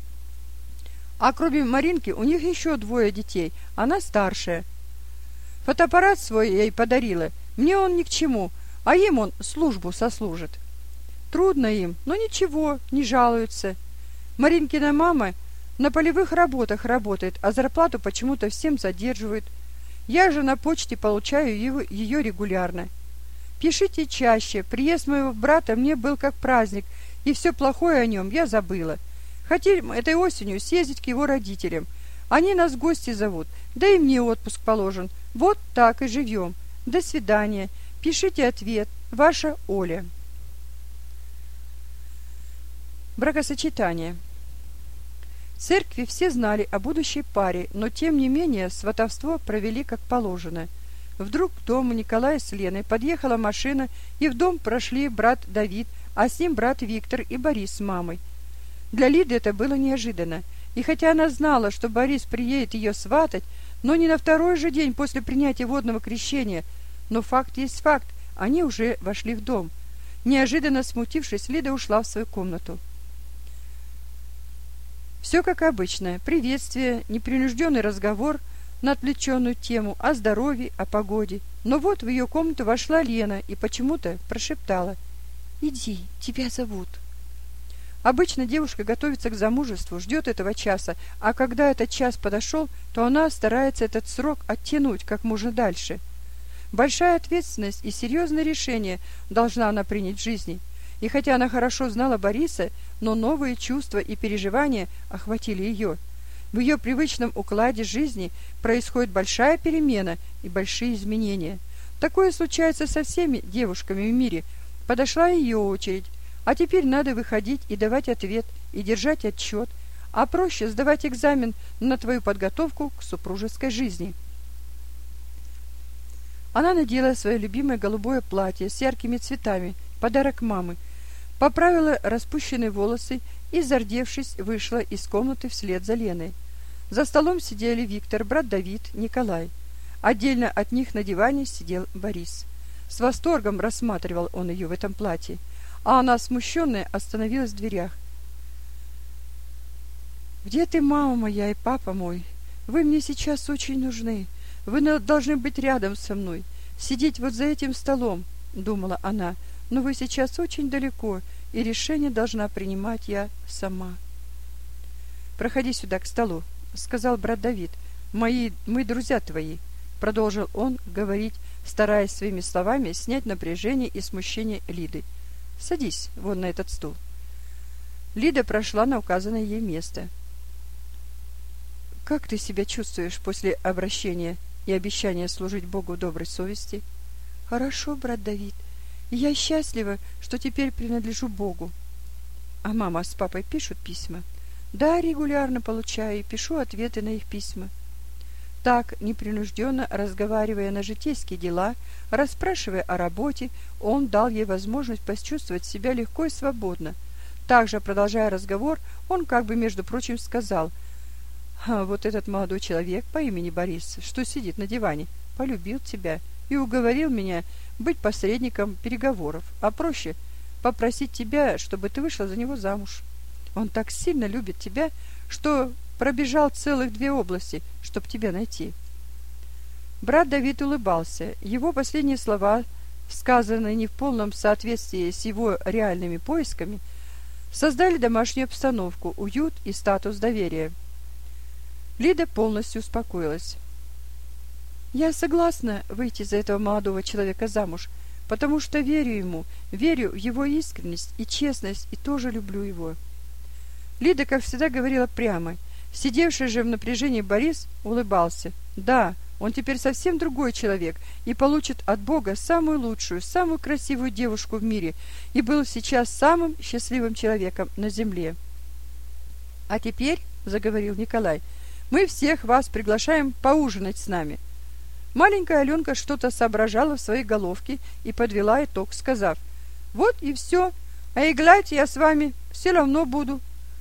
А кроме Маринки у них еще двое детей, она старшая. Фотоаппарат свой я ей подарила, мне он ни к чему, а им он службу сослужит. Трудно им, но ничего, не жалуются. Маринкина мама на полевых работах работает, а зарплату почему-то всем задерживают. Я же на почте получаю его, ее регулярно. Пишите чаще, приезд моего брата мне был как праздник, и все плохое о нем я забыла. Хотим этой осенью съездить к его родителям. Они нас в гости зовут, да и мне отпуск положен. Вот так и живем. До свидания. Пишите ответ. Ваша Оля. Бракосочетание. В церкви все знали о будущей паре, но тем не менее сватовство провели как положено. Вдруг к дому Николая с Леной подъехала машина, и в дом прошли брат Давид, а с ним брат Виктор и Борис с мамой. Для Лиды это было неожиданно, и хотя она знала, что Борис приедет ее сватать, но не на второй же день после принятия водного крещения, но факт есть факт, они уже вошли в дом. Неожиданно смутившись, Лида ушла в свою комнату. Все как обычно: приветствие, непринужденный разговор на отвлеченную тему о здоровье, о погоде. Но вот в ее комнату вошла Лена и почему-то прошептала: «Иди, тебя зовут». Обычно девушка готовится к замужеству, ждет этого часа, а когда этот час подошел, то она старается этот срок оттянуть как можно дальше. Большая ответственность и серьезное решение должна она принять в жизни. И хотя она хорошо знала Бориса, но новые чувства и переживания охватили ее. В ее привычном укладе жизни происходит большая перемена и большие изменения. Такое случается со всеми девушками в мире. Подошла ее очередь, а теперь надо выходить и давать ответ, и держать отчет, а проще сдавать экзамен на твою подготовку к супружеской жизни. Она надела свое любимое голубое платье с яркими цветами, подарок мамы, поправила распущенные волосы и, зардевшись, вышла из комнаты вслед за Леной. За столом сидели Виктор, брат Давид, Николай. Отдельно от них на диване сидел Борис. С восторгом рассматривал он ее в этом платье, а она, смущенная, остановилась в дверях. «Где ты, мама моя и папа мой? Вы мне сейчас очень нужны. Вы должны быть рядом со мной, сидеть вот за этим столом», — думала она, — «но вы сейчас очень далеко, и решение должна принимать я сама». «Проходи сюда, к столу», — сказал брат Давид. «Мои, мы друзья твои», — продолжил он говорить, стараясь своими словами снять напряжение и смущение Лиды. «Садись вон на этот стул». Лида прошла на указанное ей место. «Как ты себя чувствуешь после обращения и обещания служить Богу в доброй совести?» «Хорошо, брат Давид. Я счастлива, что теперь принадлежу Богу». «А мама с папой пишут письма?» «Да, регулярно получаю и пишу ответы на их письма». Так, непринужденно разговаривая на житейские дела, расспрашивая о работе, он дал ей возможность почувствовать себя легко и свободно. Также, продолжая разговор, он как бы, между прочим, сказал: «А вот этот молодой человек по имени Борис, что сидит на диване, полюбил тебя и уговорил меня быть посредником переговоров, а проще попросить тебя, чтобы ты вышла за него замуж. Он так сильно любит тебя, что пробежал целых две области, чтобы тебя найти». Брат Давид улыбался. Его последние слова, сказанные не в полном соответствии с его реальными поисками, создали домашнюю обстановку, уют и статус доверия. Лида полностью успокоилась. «Я согласна выйти за этого молодого человека замуж, потому что верю ему, верю в его искренность и честность и тоже люблю его». Лида, как всегда, говорила прямо. Сидевший же в напряжении Борис улыбался. Да, он теперь совсем другой человек и получит от Бога самую лучшую, самую красивую девушку в мире и был сейчас самым счастливым человеком на земле. «А теперь, — заговорил Николай, — мы всех вас приглашаем поужинать с нами». Маленькая Аленка что-то соображала в своей головке и подвела итог, сказав: «Вот и все, а играть я с вами все равно буду».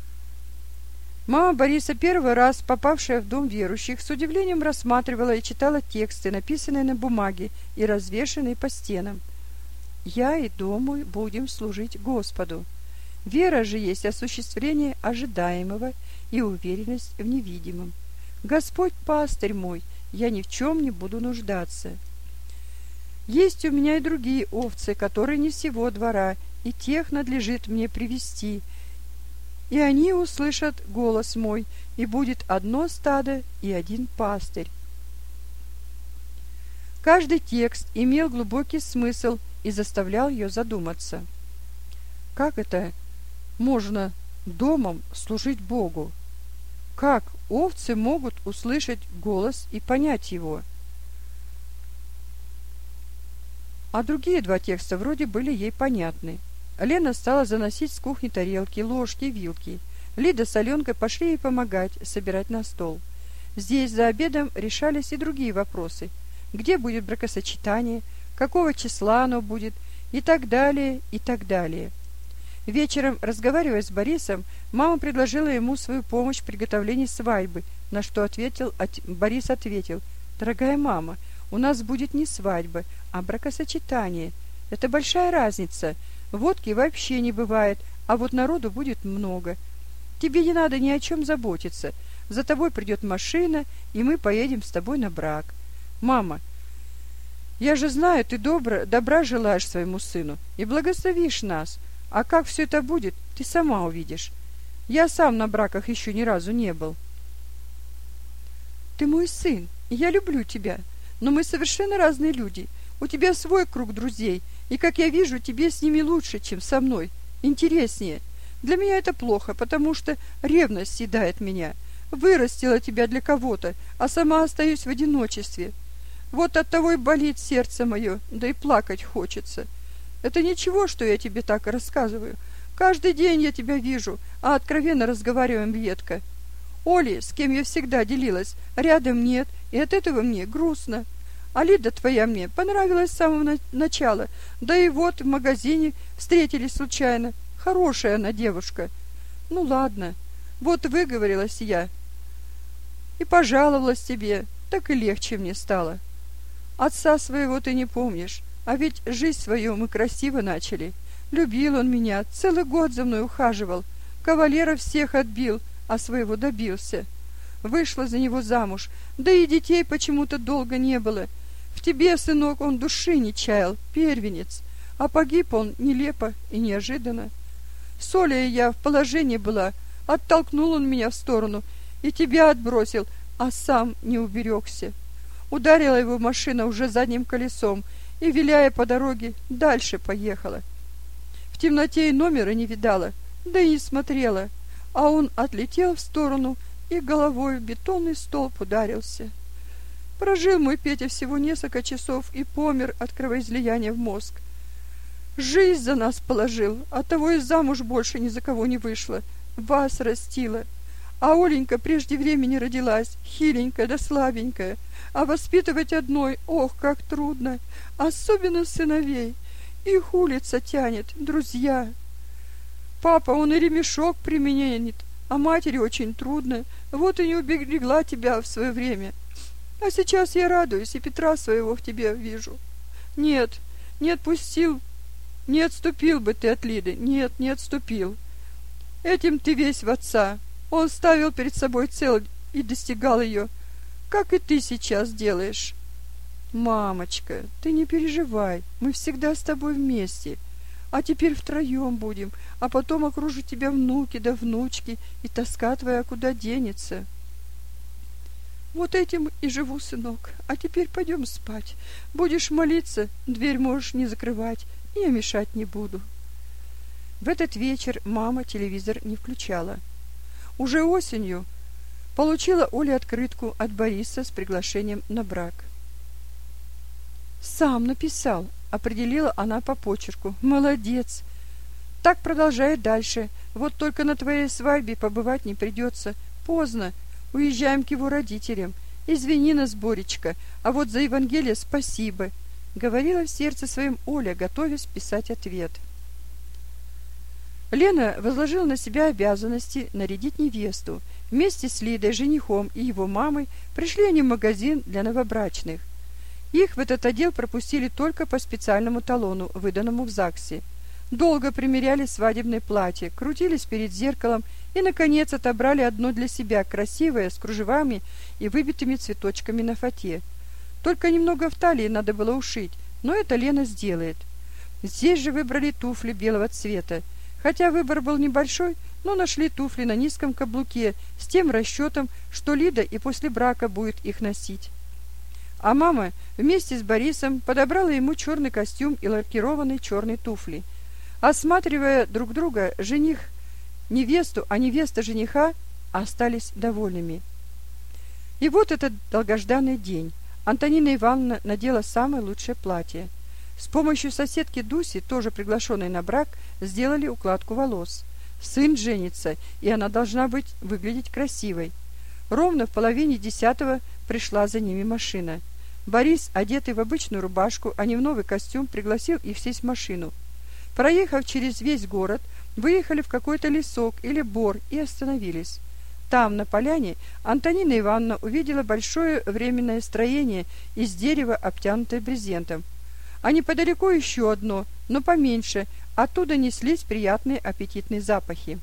Мама Бориса, первый раз попавшая в дом верующих, с удивлением рассматривала и читала тексты, написанные на бумаге и развешанные по стенам. «Я и дом мой будем служить Господу». Вера же есть осуществление ожидаемого и уверенность в невидимом. «Господь пастырь мой, я ни в чем не буду нуждаться». Есть у меня и другие овцы, которые не всего двора, и тех надлежит мне привести. И они услышат голос мой, и будет одно стадо и один пастырь. Каждый текст имел глубокий смысл и заставлял ее задуматься. Как это можно домом служить Богу? Как овцы могут услышать голос и понять его? А другие два текста вроде были ей понятны. Лена стала заносить с кухни тарелки, ложки и вилки. Лида с Аленкой пошли ей помогать собирать на стол. Здесь за обедом решались и другие вопросы. где будет бракосочетание, какого числа оно будет и так далее, и так далее. Вечером, разговаривая с Борисом, мама предложила ему свою помощь в приготовлении свадьбы, на что ответил, от, Борис ответил: «Дорогая мама, у нас будет не свадьба, а бракосочетание. Это большая разница. Водки вообще не бывает, а вот народу будет много. Тебе не надо ни о чем заботиться. За тобой придет машина, и мы поедем с тобой на брак. Мама, я же знаю, ты добра, добра желаешь своему сыну и благословишь нас. А как все это будет, ты сама увидишь. Я сам на браках еще ни разу не был». «Ты мой сын, и я люблю тебя, но мы совершенно разные люди. У тебя свой круг друзей, и, как я вижу, тебе с ними лучше, чем со мной, интереснее. Для меня это плохо, потому что ревность съедает меня. Вырастила тебя для кого-то, а сама остаюсь в одиночестве. Вот оттого и болит сердце мое, да и плакать хочется. Это ничего, что я тебе так рассказываю. Каждый день я тебя вижу, а откровенно разговариваем редко. Оли, с кем я всегда делилась, рядом нет, и от этого мне грустно. А Лида твоя мне понравилась с самого начала, да и вот в магазине встретились случайно. Хорошая она девушка. Ну ладно, вот выговорилась я и пожаловалась тебе, так и легче мне стало. Отца своего ты не помнишь, а ведь жизнь свою мы красиво начали. Любил он меня, целый год за мной ухаживал, кавалеров всех отбил, а своего добился. Вышла за него замуж, да и детей почему-то долго не было. В тебе, сынок, он души не чаял, первенец, а погиб он нелепо и неожиданно. С Олей я в положении была, оттолкнул он меня в сторону и тебя отбросил, а сам не уберегся. Ударила его машина уже задним колесом и, виляя по дороге, дальше поехала. В темноте и номера не видала, да и не смотрела, а он отлетел в сторону и головой в бетонный столб ударился. Прожил мой Петя всего несколько часов и помер от кровоизлияния в мозг. Жизнь за нас положил, оттого и замуж больше ни за кого не вышла, вас растила. А Оленька прежде времени родилась, хиленькая да слабенькая, а воспитывать одной, ох, как трудно, особенно сыновей. Их улица тянет, друзья. Папа, он и ремешок применяет, а матери очень трудно, вот и не уберегла тебя в свое время. А сейчас я радуюсь и Петра своего в тебе вижу. Нет, не отпустил, не отступил бы ты от Лиды, нет, не отступил. Этим ты весь в отца. Он ставил перед собой цель и достигал ее, как и ты сейчас делаешь. Мамочка, ты не переживай, мы всегда с тобой вместе. А теперь втроем будем, а потом окружат тебя внуки да внучки, и тоска твоя куда денется. Вот этим и живу, сынок. А теперь пойдем спать. Будешь молиться, дверь можешь не закрывать, и я мешать не буду. В этот вечер мама телевизор не включала. Уже осенью получила Оля открытку от Бориса с приглашением на брак. Сам написал, определила она по почерку. Молодец. Так продолжай дальше. Вот только на твоей свадьбе побывать не придется. Поздно. Уезжаем к его родителям. Извини нас, Боречка, а вот за Евангелие спасибо, говорила в сердце своем Оля, готовясь писать ответ. Лена возложила на себя обязанности нарядить невесту. Вместе с Лидой, женихом и его мамой пришли они в магазин для новобрачных. Их в этот отдел пропустили только по специальному талону, выданному в ЗАГСе. Долго примеряли свадебное платье, крутились перед зеркалом и, наконец, отобрали одно для себя, красивое, с кружевами и выбитыми цветочками на фате. Только немного в талии надо было ушить, но это Лена сделает. Здесь же выбрали туфли белого цвета. Хотя выбор был небольшой, но нашли туфли на низком каблуке с тем расчетом, что Лида и после брака будет их носить. А мама вместе с Борисом подобрала ему черный костюм и лакированные черные туфли. Осматривая друг друга, жених невесту, а невеста жениха остались довольными. И вот этот долгожданный день. Антонина Ивановна надела самое лучшее платье. С помощью соседки Дуси, тоже приглашенной на брак, сделали укладку волос. Сын женится, и она должна быть выглядеть красивой. Ровно в половине десятого пришла за ними машина. Борис, одетый в обычную рубашку, а не в новый костюм, пригласил их сесть в машину. Проехав через весь город, выехали в какой-то лесок или бор и остановились. Там, на поляне, Антонина Ивановна увидела большое временное строение из дерева, обтянутое брезентом. А неподалеку еще одно, но поменьше, оттуда неслись приятные аппетитные запахи.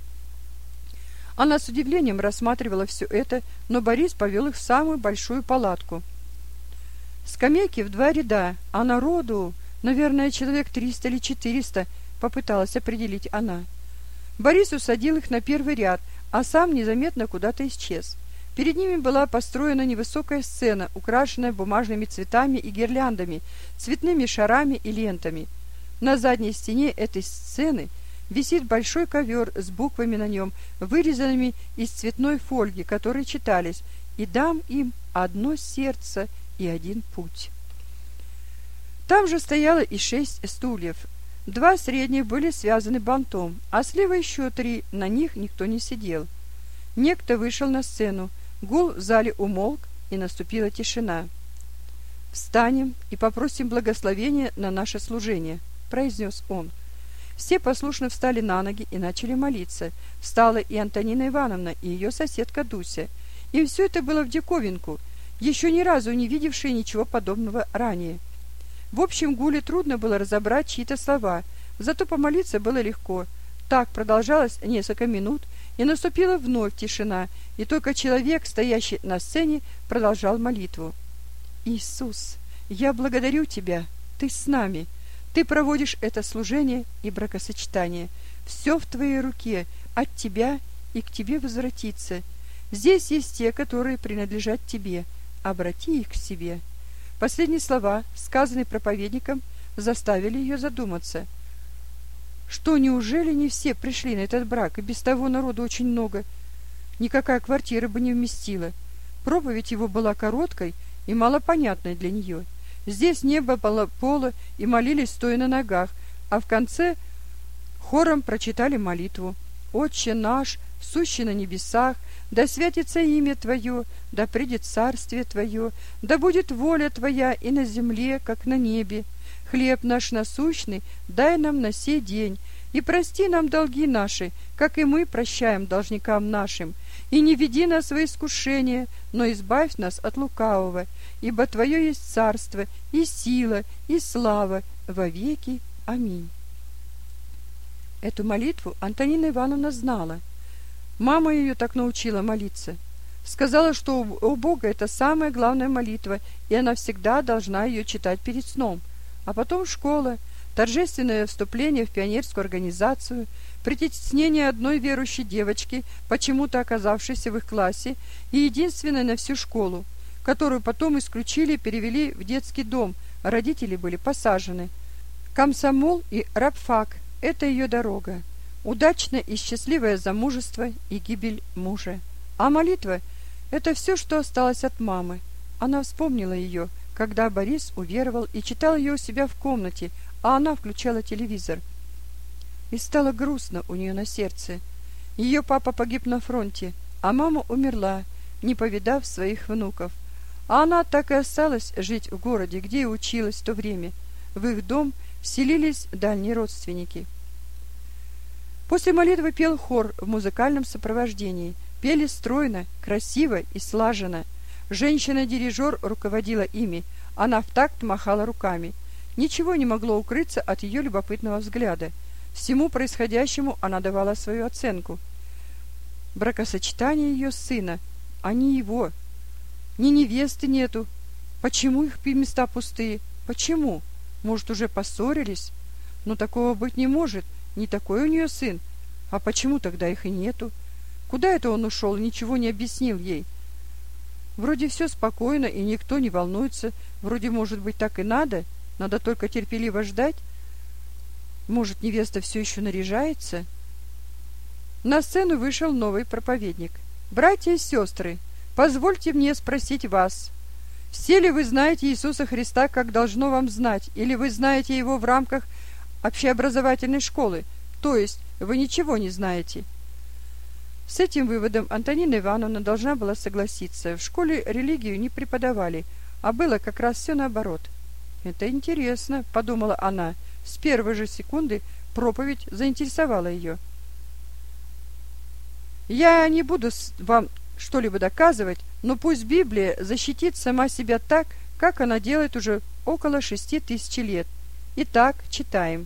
Она с удивлением рассматривала все это, но Борис повел их в самую большую палатку. Скамейки в два ряда, а народу, наверное, человек триста или четыреста, попыталась определить она. Борис усадил их на первый ряд, а сам незаметно куда-то исчез. Перед ними была построена невысокая сцена, украшенная бумажными цветами и гирляндами, цветными шарами и лентами. На задней стене этой сцены висит большой ковер с буквами на нем, вырезанными из цветной фольги, которые читались: «И дам им одно сердце и один путь». Там же стояло и шесть стульев. Два средних были связаны бантом, а слева еще три, на них никто не сидел. Некто вышел на сцену, гул в зале умолк, и наступила тишина. «Встанем и попросим благословения на наше служение», — произнес он. Все послушно встали на ноги и начали молиться. Встала и Антонина Ивановна, и ее соседка Дуся. Им все это было в диковинку, еще ни разу не видевшие ничего подобного ранее. В общем гуле трудно было разобрать чьи-то слова, зато помолиться было легко. Так продолжалось несколько минут, и наступила вновь тишина, и только человек, стоящий на сцене, продолжал молитву. «Иисус, я благодарю Тебя, Ты с нами, Ты проводишь это служение и бракосочетание. Все в Твоей руке, от Тебя и к Тебе возвратится. Здесь есть те, которые принадлежат Тебе, обрати их к себе». Последние слова, сказанные проповедником, заставили ее задуматься. Что, неужели не все пришли на этот брак, и без того народу очень много? Никакая квартира бы не вместила. Проповедь его была короткой и малопонятной для нее. Здесь не было пола, и молились стоя на ногах, а в конце хором прочитали молитву: «Отче наш, сущий на небесах, да святится имя Твое, да придет царствие Твое, да будет воля Твоя и на земле, как на небе. Хлеб наш насущный дай нам на сей день, и прости нам долги наши, как и мы прощаем должникам нашим. И не веди нас во искушение, но избавь нас от лукавого, ибо Твое есть царство, и сила, и слава во веки. Аминь». Эту молитву Антонина Ивановна знала. Мама ее так научила молиться. Сказала, что у Бога это самая главная молитва, и она всегда должна ее читать перед сном. А потом школа, торжественное вступление в пионерскую организацию, притеснение одной верующей девочки, почему-то оказавшейся в их классе, и единственной на всю школу, которую потом исключили и перевели в детский дом, а родители были посажены. Комсомол и рабфак – это ее дорога. Удачное и счастливое замужество и гибель мужа. А молитва – это все, что осталось от мамы. Она вспомнила ее, когда Борис уверовал, и читал ее у себя в комнате, а она включала телевизор. И стало грустно у нее на сердце. Ее папа погиб на фронте, а мама умерла, не повидав своих внуков. А она так и осталась жить в городе, где и училась в то время. В их дом вселились дальние родственники. После молитвы пел хор в музыкальном сопровождении. Пели стройно, красиво и слаженно. Женщина-дирижер руководила ими. Она в такт махала руками. Ничего не могло укрыться от ее любопытного взгляда. Всему происходящему она давала свою оценку. Бракосочетание ее сына, а не его. Ни невесты нету. Почему их места пустые? Почему? Может, уже поссорились? Но такого быть не может. Не такой у нее сын. А почему тогда их и нету? Куда это он ушел, ничего не объяснил ей? Вроде все спокойно, и никто не волнуется. Вроде, может быть, так и надо. Надо только терпеливо ждать. Может, невеста все еще наряжается? На сцену вышел новый проповедник. «Братья и сестры, позвольте мне спросить вас, все ли вы знаете Иисуса Христа, как должно вам знать, или вы знаете Его в рамках общеобразовательной школы, то есть вы ничего не знаете?» С этим выводом Антонина Ивановна должна была согласиться. В школе религию не преподавали, а было как раз все наоборот. «Это интересно», — подумала она. С первой же секунды проповедь заинтересовала ее. «Я не буду вам что-либо доказывать, но пусть Библия защитит сама себя так, как она делает уже около шести тысяч лет. Итак, читаем.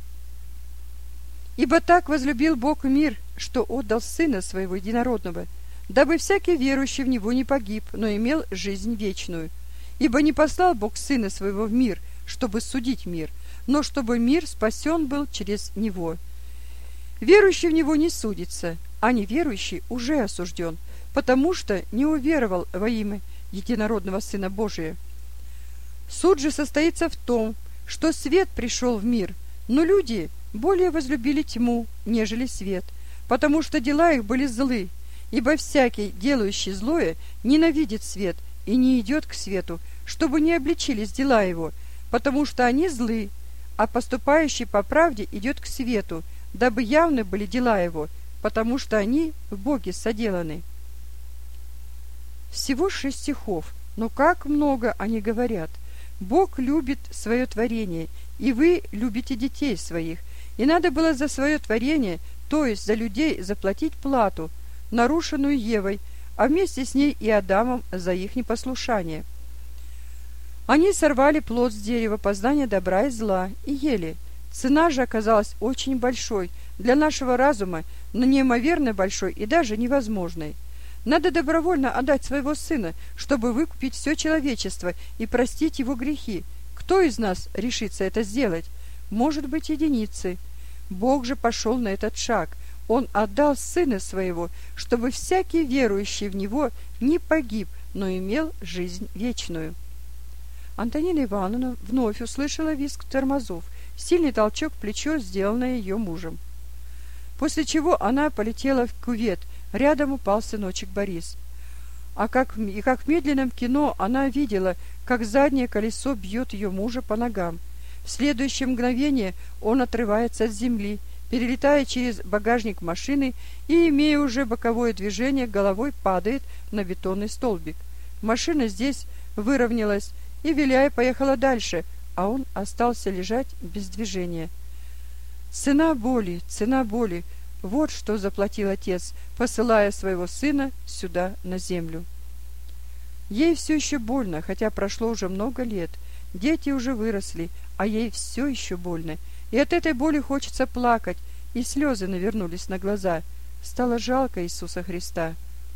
«Ибо так возлюбил Бог мир, что отдал Сына Своего Единородного, дабы всякий верующий в Него не погиб, но имел жизнь вечную. Ибо не послал Бог Сына Своего в мир, чтобы судить мир, но чтобы мир спасен был через Него. Верующий в Него не судится, а неверующий уже осужден, потому что не уверовал во имя Единородного Сына Божия. Суд же состоится в том, что свет пришел в мир, но люди более возлюбили тьму, нежели свет, потому что дела их были злы. Ибо всякий, делающий злое, ненавидит свет и не идет к свету, чтобы не обличились дела его, потому что они злы, а поступающий по правде идет к свету, дабы явны были дела его, потому что они в Боге соделаны». Всего шесть стихов, но как много они говорят. Бог любит свое творение, и вы любите детей своих, и надо было за свое творение, то есть за людей, заплатить плату, нарушенную Евой, а вместе с ней и Адамом за их непослушание. Они сорвали плод с дерева познания добра и зла и ели. Цена же оказалась очень большой, для нашего разума, но неимоверно большой и даже невозможной. Надо добровольно отдать своего сына, чтобы выкупить все человечество и простить его грехи. Кто из нас решится это сделать? Может быть, единицы. Бог же пошел на этот шаг. Он отдал сына своего, чтобы всякий верующий в него не погиб, но имел жизнь вечную. Антонина Ивановна вновь услышала визг тормозов, сильный толчок в плечо, сделанный ее мужем. После чего она полетела в кювет. Рядом упал сыночек Борис. А как, и как в медленном кино она видела, как заднее колесо бьет ее мужа по ногам. В следующее мгновение он отрывается от земли, перелетая через багажник машины и, имея уже боковое движение, головой падает на бетонный столбик. Машина здесь выровнялась и, виляя, поехала дальше, а он остался лежать без движения. Цена боли, цена боли. Вот что заплатил отец, посылая своего сына сюда, на землю. Ей все еще больно, хотя прошло уже много лет. Дети уже выросли, а ей все еще больно. И от этой боли хочется плакать, и слезы навернулись на глаза. Стало жалко Иисуса Христа.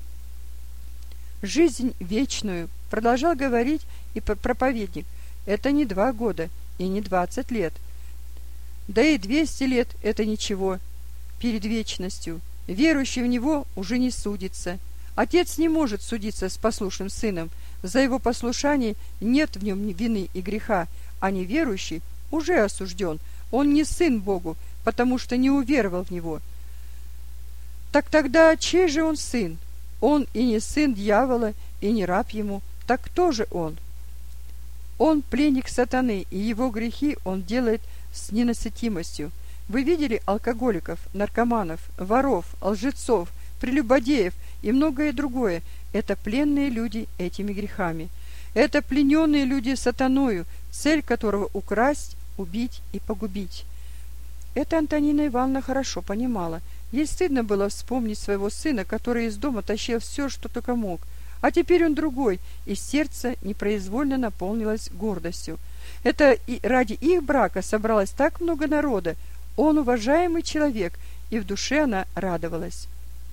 «Жизнь вечную», — продолжал говорить и проповедник, — «это не два года и не двадцать лет. Да и двести лет — это ничего. Перед вечностью верующий в Него уже не судится. Отец не может судиться с послушным сыном. За его послушание нет в нем ни вины и греха, а неверующий уже осужден. Он не сын Богу, потому что не уверовал в Него. Так тогда чей же он сын? Он и не сын дьявола, и не раб ему. Так кто же он? Он пленник сатаны, и его грехи он делает с ненасытимостью. Вы видели алкоголиков, наркоманов, воров, лжецов, прелюбодеев и многое другое. Это пленные люди этими грехами. Это плененные люди сатаною, цель которого украсть, убить и погубить. Это Антонина Ивановна хорошо понимала. Ей стыдно было вспомнить своего сына, который из дома тащил все, что только мог. А теперь он другой, и сердце непроизвольно наполнилось гордостью. Это и ради их брака собралось так много народа. Он уважаемый человек, и в душе она радовалась.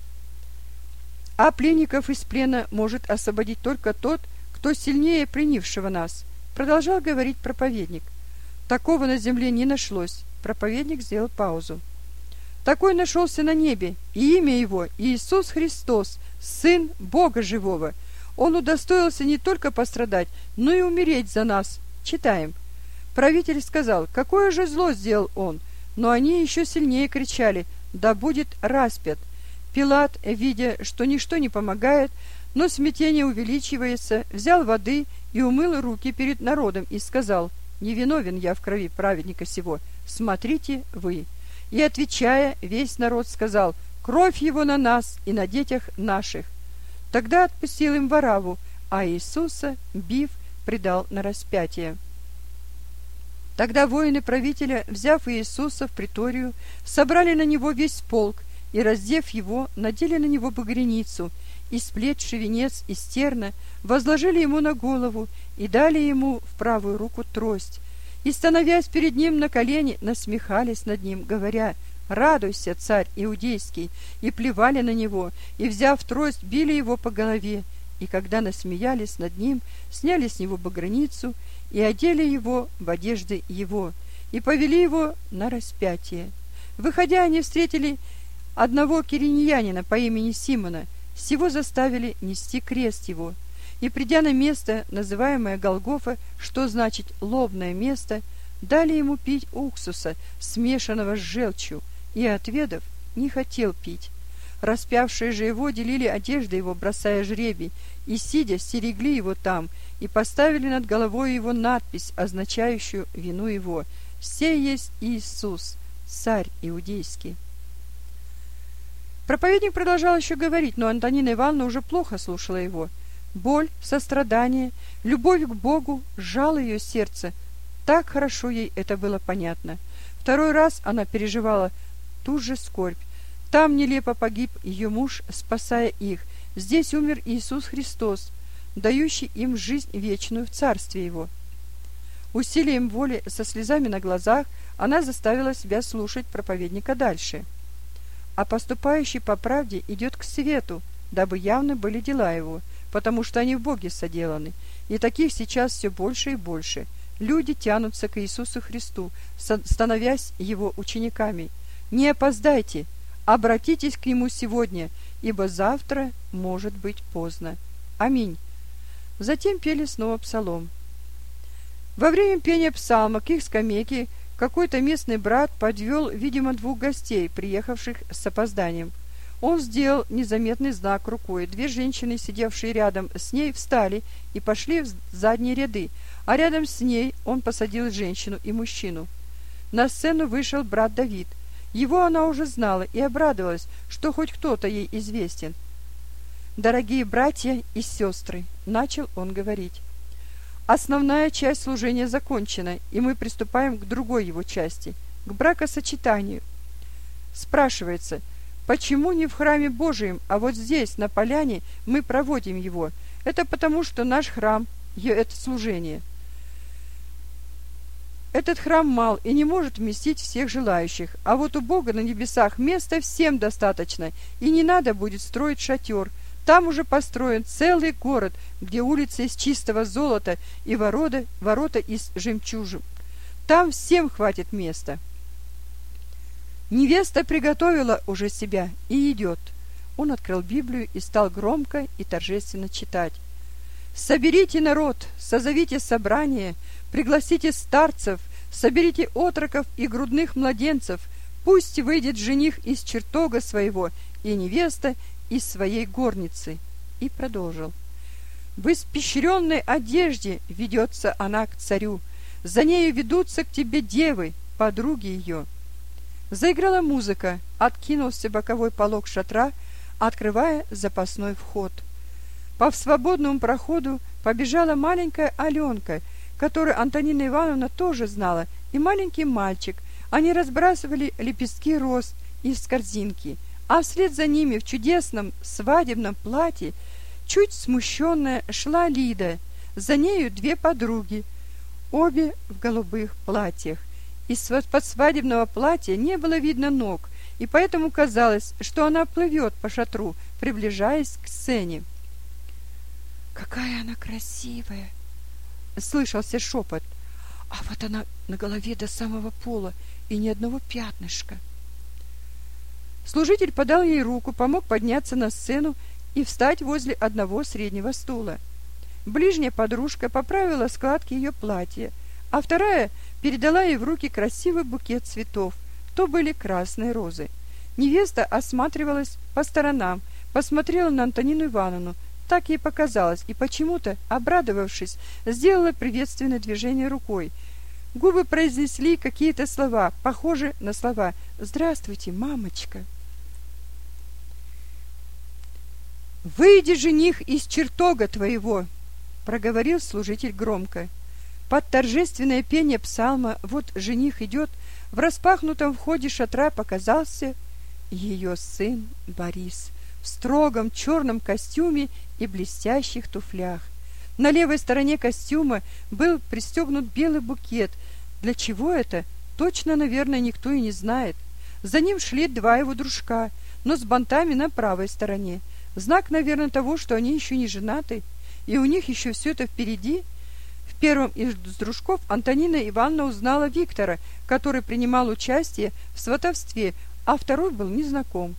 А пленников из плена может освободить только тот, кто сильнее пленившего нас, продолжал говорить проповедник. Такого на земле не нашлось. Проповедник сделал паузу. Такой нашелся на небе, и имя его Иисус Христос, Сын Бога Живого. Он удостоился не только пострадать, но и умереть за нас. Читаем. Правитель сказал, какое же зло сделал он, но они еще сильнее кричали, да будет распят. Пилат, видя, что ничто не помогает, но смятение увеличивается, взял воды и умыл руки перед народом и сказал, не виновен я в крови праведника сего, смотрите вы. И, отвечая, весь народ сказал, кровь его на нас и на детях наших. Тогда отпустил им Варавву, а Иисуса, бив, предал на распятие. Тогда воины правителя, взяв Иисуса в приторию, собрали на него весь полк и, раздев его, надели на него багряницу и, сплетший венец из терна, возложили ему на голову и дали ему в правую руку трость. И, становясь перед ним на колени, насмехались над ним, говоря: «Радуйся, царь иудейский!» И плевали на него, и, взяв трость, били его по голове. И когда насмеялись над ним, сняли с него багряницу и одели его в одежды его, и повели его на распятие. Выходя, они встретили одного кириньянина по имени Симона, сего заставили нести крест его. И, придя на место, называемое Голгофа, что значит «лобное место», дали ему пить уксуса, смешанного с желчью, и, отведав, не хотел пить. Распявшие же его делили одежды его, бросая жребий, и, сидя, стерегли его там, и поставили над головой его надпись, означающую вину его: «Сей есть Иисус, царь иудейский». Проповедник продолжал еще говорить, но Антонина Ивановна уже плохо слушала его. Боль, сострадание, любовь к Богу сжала ее сердце. Так хорошо ей это было понятно. Второй раз она переживала ту же скорбь. Там нелепо погиб ее муж, спасая их. Здесь умер Иисус Христос, дающий им жизнь вечную в Царстве Его. Усилием воли, со слезами на глазах, она заставила себя слушать проповедника дальше. А поступающий по правде идет к свету, дабы явны были дела его, потому что они в Боге соделаны, и таких сейчас все больше и больше. Люди тянутся к Иисусу Христу, становясь Его учениками. Не опоздайте, обратитесь к Нему сегодня, ибо завтра может быть поздно. Аминь. Затем пели снова псалом. Во время пения псалма к их скамейке какой-то местный брат подвел, видимо, двух гостей, приехавших с опозданием. Он сделал незаметный знак рукой. Две женщины, сидевшие рядом с ней, встали и пошли в задние ряды, а рядом с ней он посадил женщину и мужчину. На сцену вышел брат Давид. Его она уже знала и обрадовалась, что хоть кто-то ей известен. «Дорогие братья и сестры», — начал он говорить, — «основная часть служения закончена, и мы приступаем к другой его части, к бракосочетанию. Спрашивается, почему не в храме Божием, а вот здесь, на поляне, мы проводим его? Это потому, что наш храм — это служение. Этот храм мал и не может вместить всех желающих, а вот у Бога на небесах места всем достаточно, и не надо будет строить шатер. Там уже построен целый город, где улицы из чистого золота и ворота, ворота из жемчужин. Там всем хватит места. Невеста приготовила уже себя и идет». Он открыл Библию и стал громко и торжественно читать. «Соберите народ, созовите собрание, пригласите старцев, соберите отроков и грудных младенцев, пусть выйдет жених из чертога своего и невеста из своей горницы». И продолжил. «В испещренной одежде ведется она к царю, за нею ведутся к тебе девы, подруги ее». Заиграла музыка, откинулся боковой полог шатра, открывая запасной вход. По свободному проходу побежала маленькая Аленка, которую Антонина Ивановна тоже знала, и маленький мальчик. Они разбрасывали лепестки роз из корзинки, а вслед за ними в чудесном свадебном платье, чуть смущенная, шла Лида. За нею две подруги, обе в голубых платьях. Из-под свадебного платья не было видно ног, и поэтому казалось, что она плывет по шатру, приближаясь к сцене. «Какая она красивая!» — слышался шепот. «А вот она на голове до самого пола, и ни одного пятнышка». Служитель подал ей руку, помог подняться на сцену и встать возле одного среднего стула. Ближняя подружка поправила складки ее платья, а вторая передала ей в руки красивый букет цветов. То были красные розы. Невеста осматривалась по сторонам, посмотрела на Антонину Ивановну. Так ей показалось, и почему-то, обрадовавшись, сделала приветственное движение рукой. Губы произнесли какие-то слова, похожие на слова «Здравствуйте, мамочка». «Выйди, жених, из чертога твоего!» проговорил служитель громко. Под торжественное пение псалма «Вот жених идет», в распахнутом входе шатра показался ее сын Борис в строгом черном костюме и блестящих туфлях. На левой стороне костюма был пристегнут белый букет. Для чего это, точно, наверное, никто и не знает. За ним шли два его дружка, но с бантами на правой стороне. Знак, наверное, того, что они еще не женаты, и у них еще все это впереди. В первом из дружков Антонина Ивановна узнала Виктора, который принимал участие в сватовстве, а второй был незнаком.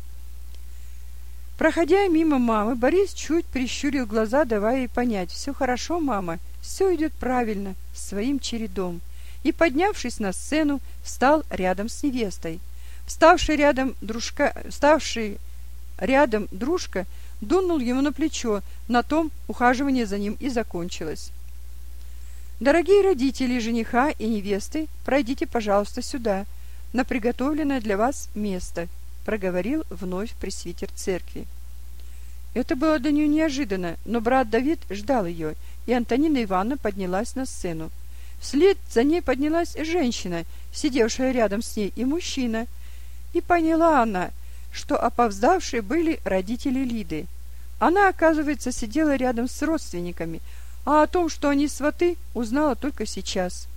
Проходя мимо мамы, Борис чуть прищурил глаза, давая ей понять: «Все хорошо, мама, все идет правильно, своим чередом». И, поднявшись на сцену, встал рядом с невестой. Вставший рядом дружка, вставший рядом дружка дунул ему на плечо, на том ухаживание за ним и закончилось. «Дорогие родители жениха и невесты, пройдите, пожалуйста, сюда, на приготовленное для вас место», проговорил вновь пресвитер церкви. Это было для нее неожиданно, но брат Давид ждал ее, и Антонина Ивановна поднялась на сцену. Вслед за ней поднялась женщина, сидевшая рядом с ней, и мужчина. И поняла она, что опоздавшие были родители Лиды. Она, оказывается, сидела рядом с родственниками, а о том, что они сваты, узнала только сейчас.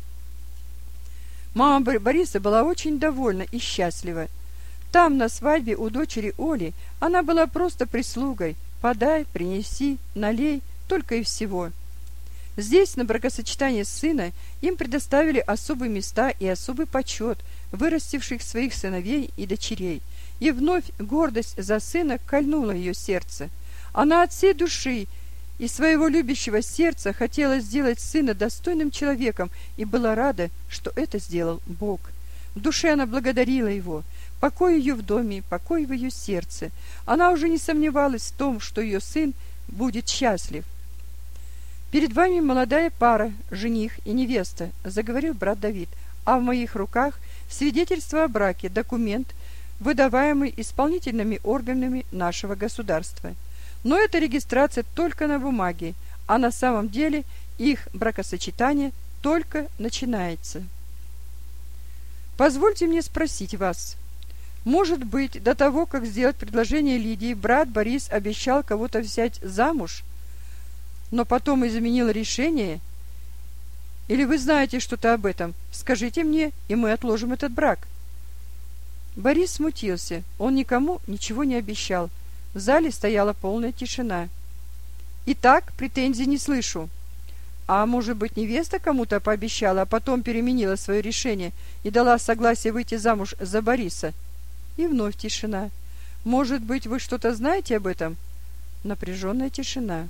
Мама Бориса была очень довольна и счастлива. Там, на свадьбе у дочери Оли, она была просто прислугой. Подай, принеси, налей, только и всего. Здесь, на бракосочетание сына, им предоставили особые места и особый почет вырастивших своих сыновей и дочерей. И вновь гордость за сына кольнула ее сердце. Она от всей души и своего любящего сердца хотела сделать сына достойным человеком и была рада, что это сделал Бог. В душе она благодарила его. Покой ее в доме, покой в ее сердце. Она уже не сомневалась в том, что ее сын будет счастлив. «Перед вами молодая пара, жених и невеста», — заговорил брат Давид, «а в моих руках свидетельство о браке, документ, выдаваемый исполнительными органами нашего государства. Но это регистрация только на бумаге, а на самом деле их бракосочетание только начинается. Позвольте мне спросить вас, может быть, до того, как сделать предложение Лидии, брат Борис обещал кого-то взять замуж, но потом изменил решение? Или вы знаете что-то об этом? Скажите мне, и мы отложим этот брак». Борис смутился. Он никому ничего не обещал. В зале стояла полная тишина. «Итак, претензий не слышу. А может быть, невеста кому-то пообещала, а потом переменила свое решение и дала согласие выйти замуж за Бориса?» И вновь тишина. «Может быть, вы что-то знаете об этом?» Напряженная тишина.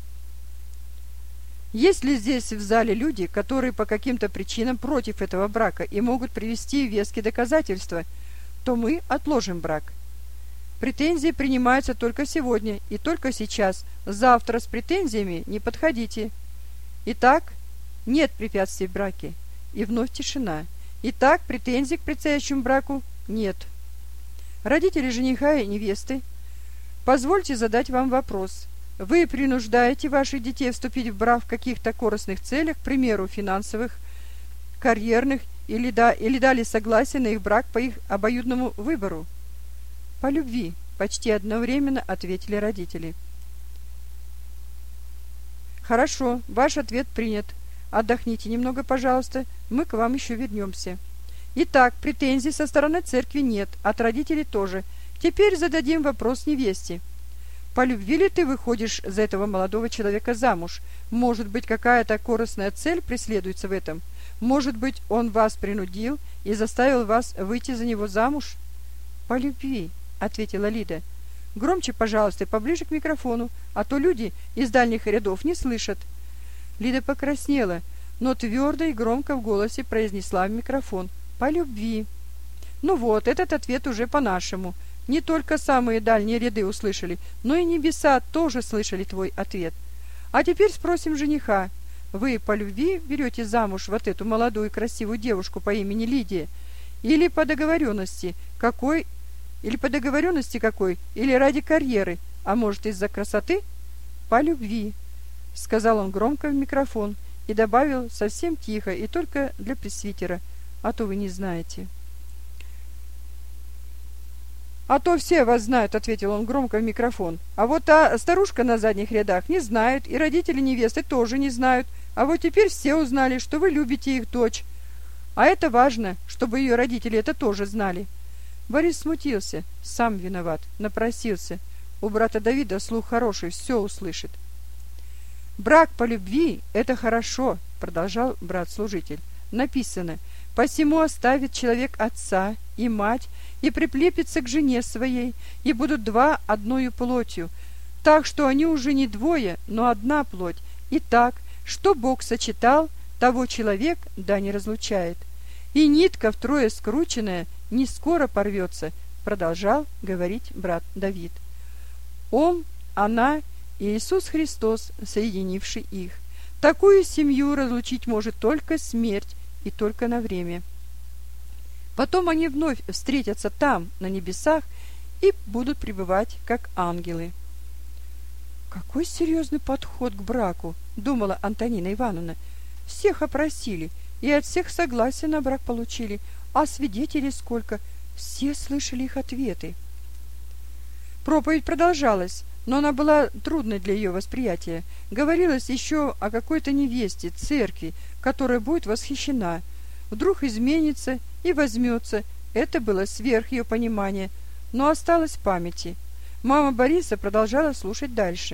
«Есть ли здесь в зале люди, которые по каким-то причинам против этого брака и могут привести веские доказательства, то мы отложим брак. Претензии принимаются только сегодня и только сейчас. Завтра с претензиями не подходите. Итак, нет препятствий в браке». И вновь тишина. «Итак, претензий к предстоящему браку нет. Родители жениха и невесты, позвольте задать вам вопрос. Вы принуждаете ваших детей вступить в брак в каких-то корыстных целях, к примеру, финансовых, карьерных, или, да, или дали согласие на их брак по их обоюдному выбору?» «По любви», — почти одновременно ответили родители. «Хорошо, ваш ответ принят. Отдохните немного, пожалуйста, мы к вам еще вернемся. Итак, претензий со стороны церкви нет, от родителей тоже. Теперь зададим вопрос невесте. По любви ли ты выходишь за этого молодого человека замуж? Может быть, какая-то корыстная цель преследуется в этом? Может быть, он вас принудил и заставил вас выйти за него замуж?» «По любви», — ответила Лида. «Громче, пожалуйста, поближе к микрофону, а то люди из дальних рядов не слышат». Лида покраснела, но твердо и громко в голосе произнесла в микрофон: «По любви». «Ну вот, этот ответ уже по-нашему. Не только самые дальние ряды услышали, но и небеса тоже слышали твой ответ. А теперь спросим жениха. Вы по любви берете замуж вот эту молодую и красивую девушку по имени Лидия? Или по договоренности какой, или по договоренности какой, или ради карьеры, а может из-за красоты?» «По любви». — сказал он громко в микрофон и добавил совсем тихо и только для пресвитера, а то вы не знаете. «А то все вас знают», — ответил он громко в микрофон. «А вот та старушка на задних рядах не знает, и родители невесты тоже не знают. А вот теперь все узнали, что вы любите их дочь. А это важно, чтобы ее родители это тоже знали». Борис смутился, сам виноват, напросился. У брата Давида слух хороший, все услышит. «Брак по любви — это хорошо», — продолжал брат-служитель. «Написано: посему оставит человек отца и мать, и приплепится к жене своей, и будут два одною плотью, так что они уже не двое, но одна плоть. И так, что Бог сочетал, того человек да не разлучает. И нитка втрое скрученная не скоро порвется», — продолжал говорить брат Давид. «Он, она и Иисус Христос, соединивший их. Такую семью разлучить может только смерть, и только на время. Потом они вновь встретятся там, на небесах, и будут пребывать, как ангелы». «Какой серьезный подход к браку», — думала Антонина Ивановна. «Всех опросили, и от всех согласие на брак получили, а свидетелей сколько, все слышали их ответы». Проповедь продолжалась, но она была трудной для ее восприятия. Говорилось еще о какой-то невесте, церкви, которая будет восхищена, вдруг изменится и возьмется. Это было сверх ее понимания, но осталось в памяти. Мама Бориса продолжала слушать дальше.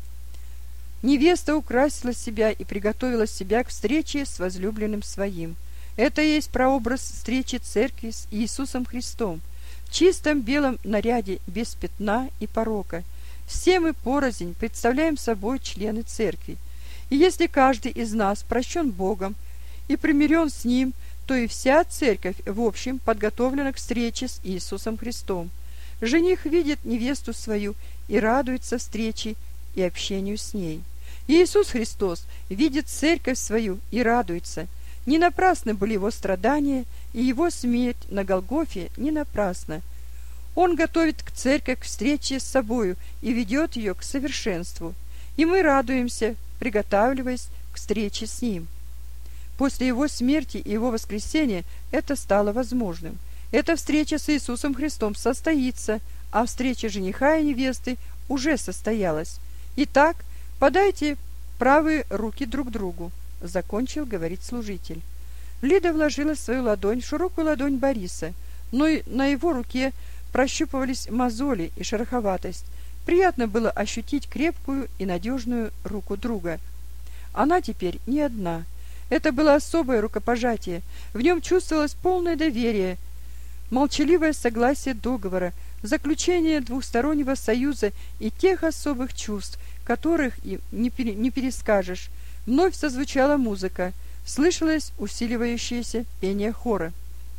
Невеста украсила себя и приготовила себя к встрече с возлюбленным своим. Это и есть прообраз встречи церкви с Иисусом Христом, в чистом белом наряде, без пятна и порока. Все мы порознь представляем собой члены церкви. И если каждый из нас прощен Богом и примирен с Ним, то и вся церковь в общем подготовлена к встрече с Иисусом Христом. Жених видит невесту свою и радуется встрече и общению с ней. Иисус Христос видит церковь свою и радуется. Не напрасны были его страдания, и его смерть на Голгофе не напрасна. Он готовит к церкви к встрече с собою и ведет ее к совершенству. И мы радуемся, приготавливаясь к встрече с Ним. После Его смерти и Его воскресения это стало возможным. Эта встреча с Иисусом Христом состоится, а встреча жениха и невесты уже состоялась. Итак, подайте правые руки друг другу, — закончил говорить служитель. Лида вложила свою ладонь в широкую ладонь Бориса, но и на его руке прощупывались мозоли и шероховатость. Приятно было ощутить крепкую и надежную руку друга. Она теперь не одна. Это было особое рукопожатие. В нем чувствовалось полное доверие, молчаливое согласие договора, заключение двухстороннего союза и тех особых чувств, которых и не, пере, не перескажешь. Вновь зазвучала музыка, слышалось усиливающееся пение хора.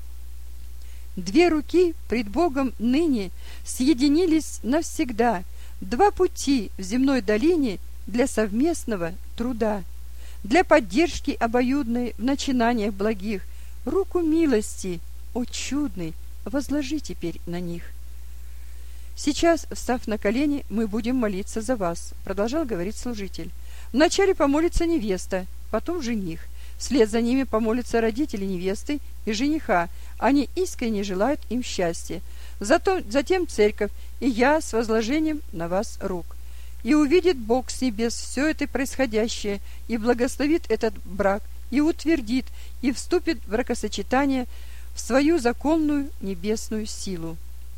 Две руки пред Богом ныне съединились навсегда, два пути в земной долине для совместного труда, для поддержки обоюдной в начинаниях благих. Руку милости, о чудный, возложи теперь на них. «Сейчас, встав на колени, мы будем молиться за вас», — продолжал говорить служитель. «Вначале помолится невеста, потом жених. Вслед за ними помолятся родители невесты и жениха. Они искренне желают им счастья. Зато, затем церковь, и я с возложением на вас рук. И увидит Бог с небес все это происходящее, и благословит этот брак, и утвердит, и вступит в бракосочетание в свою законную небесную силу».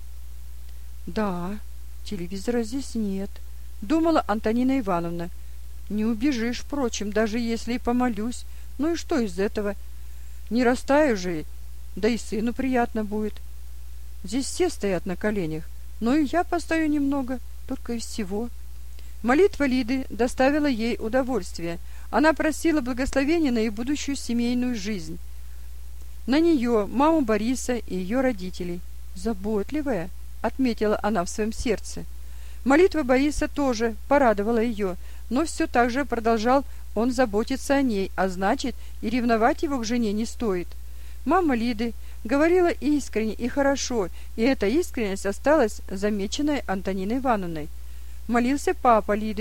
«Да, телевизора здесь нет», — думала Антонина Ивановна. «Не убежишь, впрочем, даже если и помолюсь. Ну и что из этого? Не растаю же, да и сыну приятно будет. Здесь все стоят на коленях, но и я постою немного, только и всего». Молитва Лиды доставила ей удовольствие. Она просила благословения на ее будущую семейную жизнь, на нее, маму Бориса и ее родителей. «Заботливая», — отметила она в своем сердце. Молитва Бориса тоже порадовала ее, но все так же продолжал он заботиться о ней, а значит, и ревновать его к жене не стоит. Мама Лиды говорила искренне и хорошо, и эта искренность осталась замеченной Антониной Ивановной. Молился папа Лиды.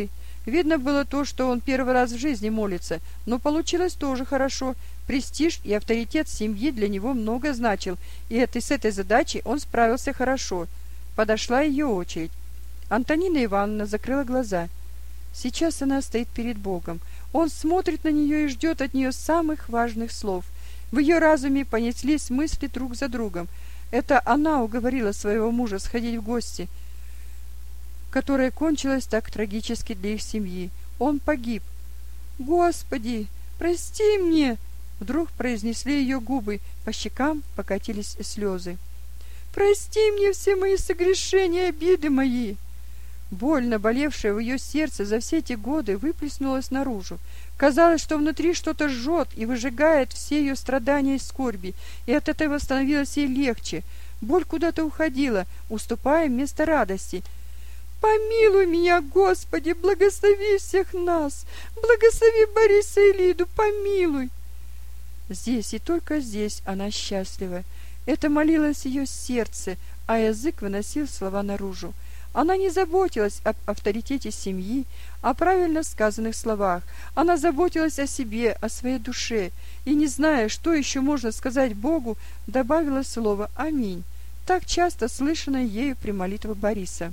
Видно было то, что он первый раз в жизни молится, но получилось тоже хорошо. Престиж и авторитет семьи для него много значил, и этой, с этой задачей он справился хорошо. Подошла ее очередь. Антонина Ивановна закрыла глаза. Сейчас она стоит перед Богом. Он смотрит на нее и ждет от нее самых важных слов. В ее разуме понеслись мысли друг за другом. Это она уговорила своего мужа сходить в гости, которая кончилась так трагически для их семьи. Он погиб. «Господи, прости мне!» Вдруг произнесли ее губы, по щекам покатились слезы. «Прости мне все мои согрешения, обиды мои!» Боль, наболевшая в ее сердце за все эти годы, выплеснулась наружу. Казалось, что внутри что-то жжет и выжигает все ее страдания и скорби, и от этого становилось ей легче. Боль куда-то уходила, уступая место радости. «Помилуй меня, Господи, благослови всех нас! Благослови Бориса и Лиду, помилуй!» Здесь и только здесь она счастлива. Это молилось ее сердце, а язык выносил слова наружу. Она не заботилась об авторитете семьи, о правильно сказанных словах. Она заботилась о себе, о своей душе, и, не зная, что еще можно сказать Богу, добавила слово «Аминь», так часто слышанное ею при молитве Бориса.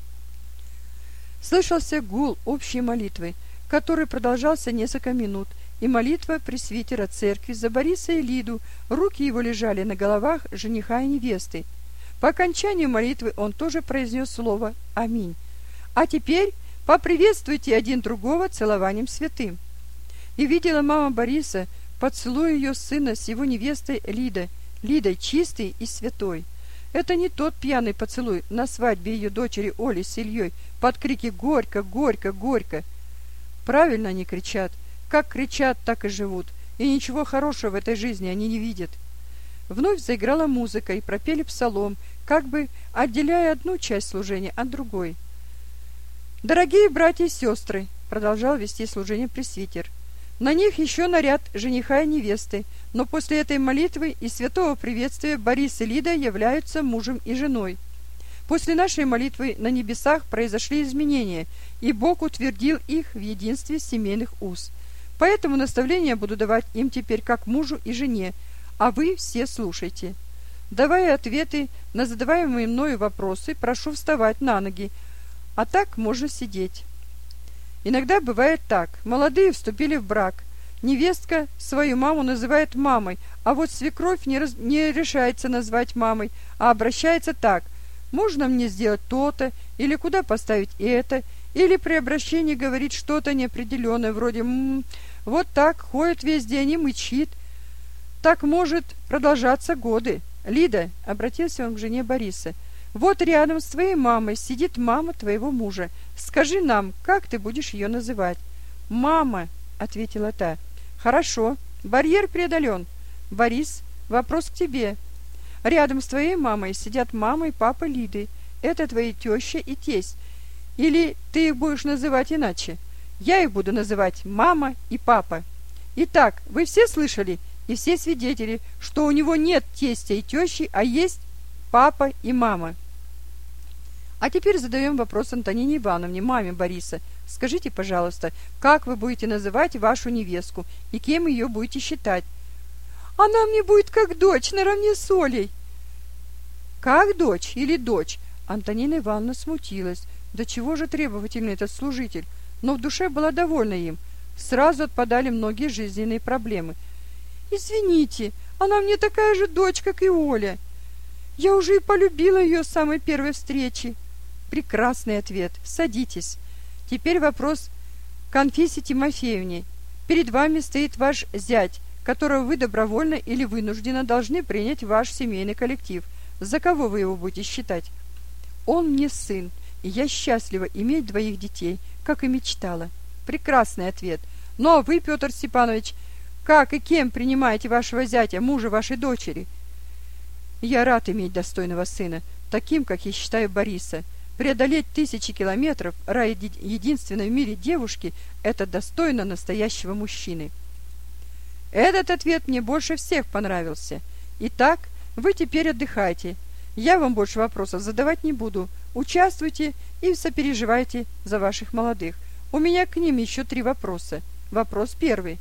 Слышался гул общей молитвы, который продолжался несколько минут, и молитва пресвитера церкви за Бориса и Лиду. Руки его лежали на головах жениха и невесты. По окончанию молитвы он тоже произнес слово «Аминь». «А теперь поприветствуйте один другого целованием святым». И видела мама Бориса поцелуй ее сына с его невестой Лидой, Лидой чистой и святой. Это не тот пьяный поцелуй на свадьбе ее дочери Оли с Ильей под крики «Горько! Горько! Горько!». Правильно они кричат. Как кричат, так и живут. И ничего хорошего в этой жизни они не видят. Вновь заиграла музыка и пропели псалом, как бы отделяя одну часть служения от другой. «Дорогие братья и сестры», — продолжал вести служение пресвитер, — «на них еще наряд жениха и невесты, но после этой молитвы и святого приветствия Борис и Лида являются мужем и женой. После нашей молитвы на небесах произошли изменения, и Бог утвердил их в единстве семейных уз. Поэтому наставления буду давать им теперь как мужу и жене, а вы все слушайте. Давая ответы на задаваемые мною вопросы, прошу вставать на ноги, а так можно сидеть. Иногда бывает так. Молодые вступили в брак. Невестка свою маму называет мамой, а вот свекровь не, раз... не решается назвать мамой, а обращается так: «Можно мне сделать то-то?» или «Куда поставить это?» или при обращении говорит что-то неопределенное, вроде «М-м-м». Вот так ходит весь день и мычит. Так может продолжаться годы. «Лида», — обратился он к жене Бориса, — «вот рядом с твоей мамой сидит мама твоего мужа. Скажи нам, как ты будешь ее называть?» «Мама», — ответила та. «Хорошо, барьер преодолен. Борис, вопрос к тебе. Рядом с твоей мамой сидят мама и папа Лиды. Это твои теща и тесть. Или ты их будешь называть иначе? Я их буду называть мама и папа. Итак, вы все слышали и все свидетели, что у него нет тестя и тещи, а есть папа и мама. А теперь задаем вопрос Антонине Ивановне, маме Бориса. Скажите, пожалуйста, как вы будете называть вашу невестку и кем ее будете считать?» «Она мне будет как дочь, наравне с Олей». «Как дочь или дочь?» Антонина Ивановна смутилась. Да чего же требовательный этот служитель? Но в душе была довольна им. Сразу отпадали многие жизненные проблемы. «Извините, она мне такая же дочь, как и Оля. Я уже и полюбила ее с самой первой встречи». Прекрасный ответ. Садитесь. Теперь вопрос к Анфисе Тимофеевне. Перед вами стоит ваш зять, которого вы добровольно или вынужденно должны принять в ваш семейный коллектив. За кого вы его будете считать? Он мне сын, и я счастлива иметь двоих детей, как и мечтала. Прекрасный ответ. Ну а вы, Петр Степанович, как и кем принимаете вашего зятя, мужа вашей дочери? Я рад иметь достойного сына, таким, как я считаю Бориса. Преодолеть тысячи километров ради единственной в мире девушки – это достойно настоящего мужчины. Этот ответ мне больше всех понравился. Итак, вы теперь отдыхайте. Я вам больше вопросов задавать не буду. Участвуйте и сопереживайте за ваших молодых. У меня к ним еще три вопроса. Вопрос первый.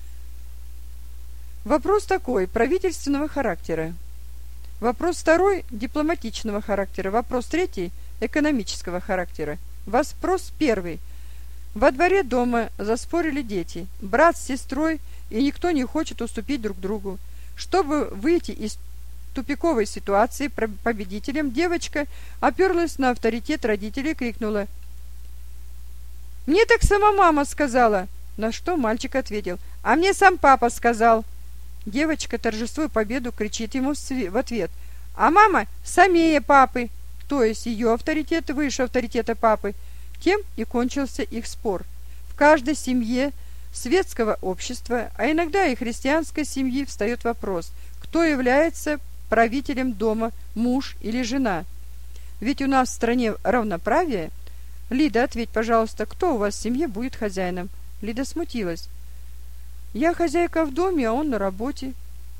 Вопрос такой, правительственного характера. Вопрос второй, дипломатичного характера. Вопрос третий, экономического характера. Вопрос первый. Во дворе дома заспорили дети, брат с сестрой, и никто не хочет уступить друг другу. Чтобы выйти из тупиковой ситуации победителем, девочка оперлась на авторитет родителей и крикнула: «Мне так сама мама сказала!» На что мальчик ответил: «А мне сам папа сказал!» Девочка, торжествуя победу, кричит ему в ответ: «А мама самее папы!» То есть ее авторитет выше авторитета папы. Тем и кончился их спор. В каждой семье светского общества, а иногда и христианской семьи, встает вопрос, кто является правителем дома, муж или жена. Ведь у нас в стране равноправие. Лида, ответь, пожалуйста, кто у вас в семье будет хозяином? Лида смутилась. Я хозяйка в доме, а он на работе.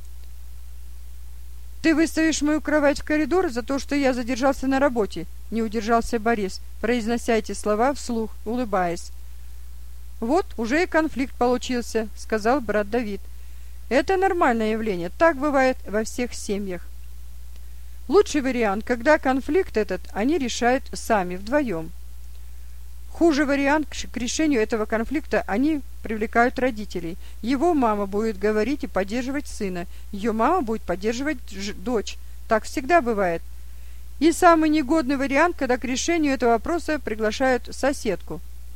Ты выставишь мою кровать в коридор за то, что я задержался на работе? Не удержался Борис, произнося эти слова вслух, улыбаясь. Вот уже и конфликт получился, сказал брат Давид. Это нормальное явление, так бывает во всех семьях. Лучший вариант, когда конфликт этот они решают сами, вдвоем. Хуже вариант, к решению этого конфликта они привлекают родителей. Его мама будет говорить и поддерживать сына, ее мама будет поддерживать дочь. Так всегда бывает. И самый негодный вариант, когда к решению этого вопроса приглашают соседку.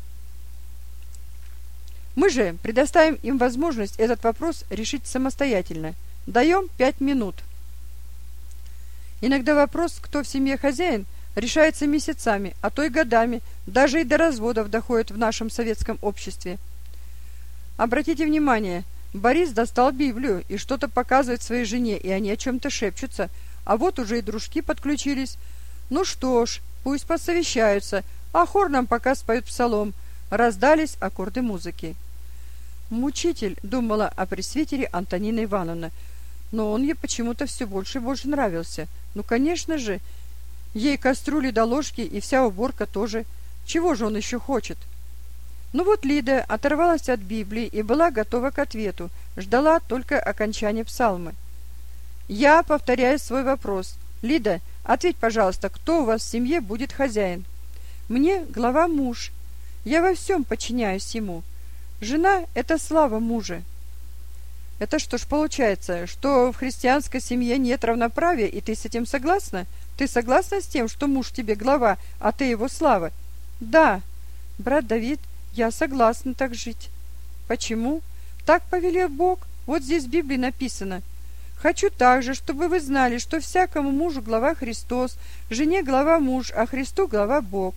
Мы же предоставим им возможность этот вопрос решить самостоятельно. Даем пять минут. Иногда вопрос, кто в семье хозяин, решается месяцами, а то и годами, даже и до разводов доходит в нашем советском обществе. Обратите внимание, Борис достал Библию и что-то показывает своей жене, и они о чем-то шепчутся, а вот уже и дружки подключились. Ну что ж, пусть посовещаются, а хор нам пока споет псалом. Раздались аккорды музыки. Мучитель думала о пресвитере Антонина Ивановна, но он ей почему-то все больше и больше нравился. Ну, конечно же, ей кастрюли до ложки и вся уборка тоже. Чего же он еще хочет? Ну вот Лида оторвалась от Библии и была готова к ответу, ждала только окончания псалмы. Я повторяю свой вопрос. Лида, ответь, пожалуйста, кто у вас в семье будет хозяин? Мне глава муж. Я во всем подчиняюсь ему. Жена – это слава мужа. Это что ж получается, что в христианской семье нет равноправия, и ты с этим согласна? Ты согласна с тем, что муж тебе глава, а ты его слава? Да, брат Давид, я согласна так жить. Почему? Так повелел Бог. Вот здесь в Библии написано. Хочу также, чтобы вы знали, что всякому мужу глава Христос, жене глава муж, а Христу глава Бог.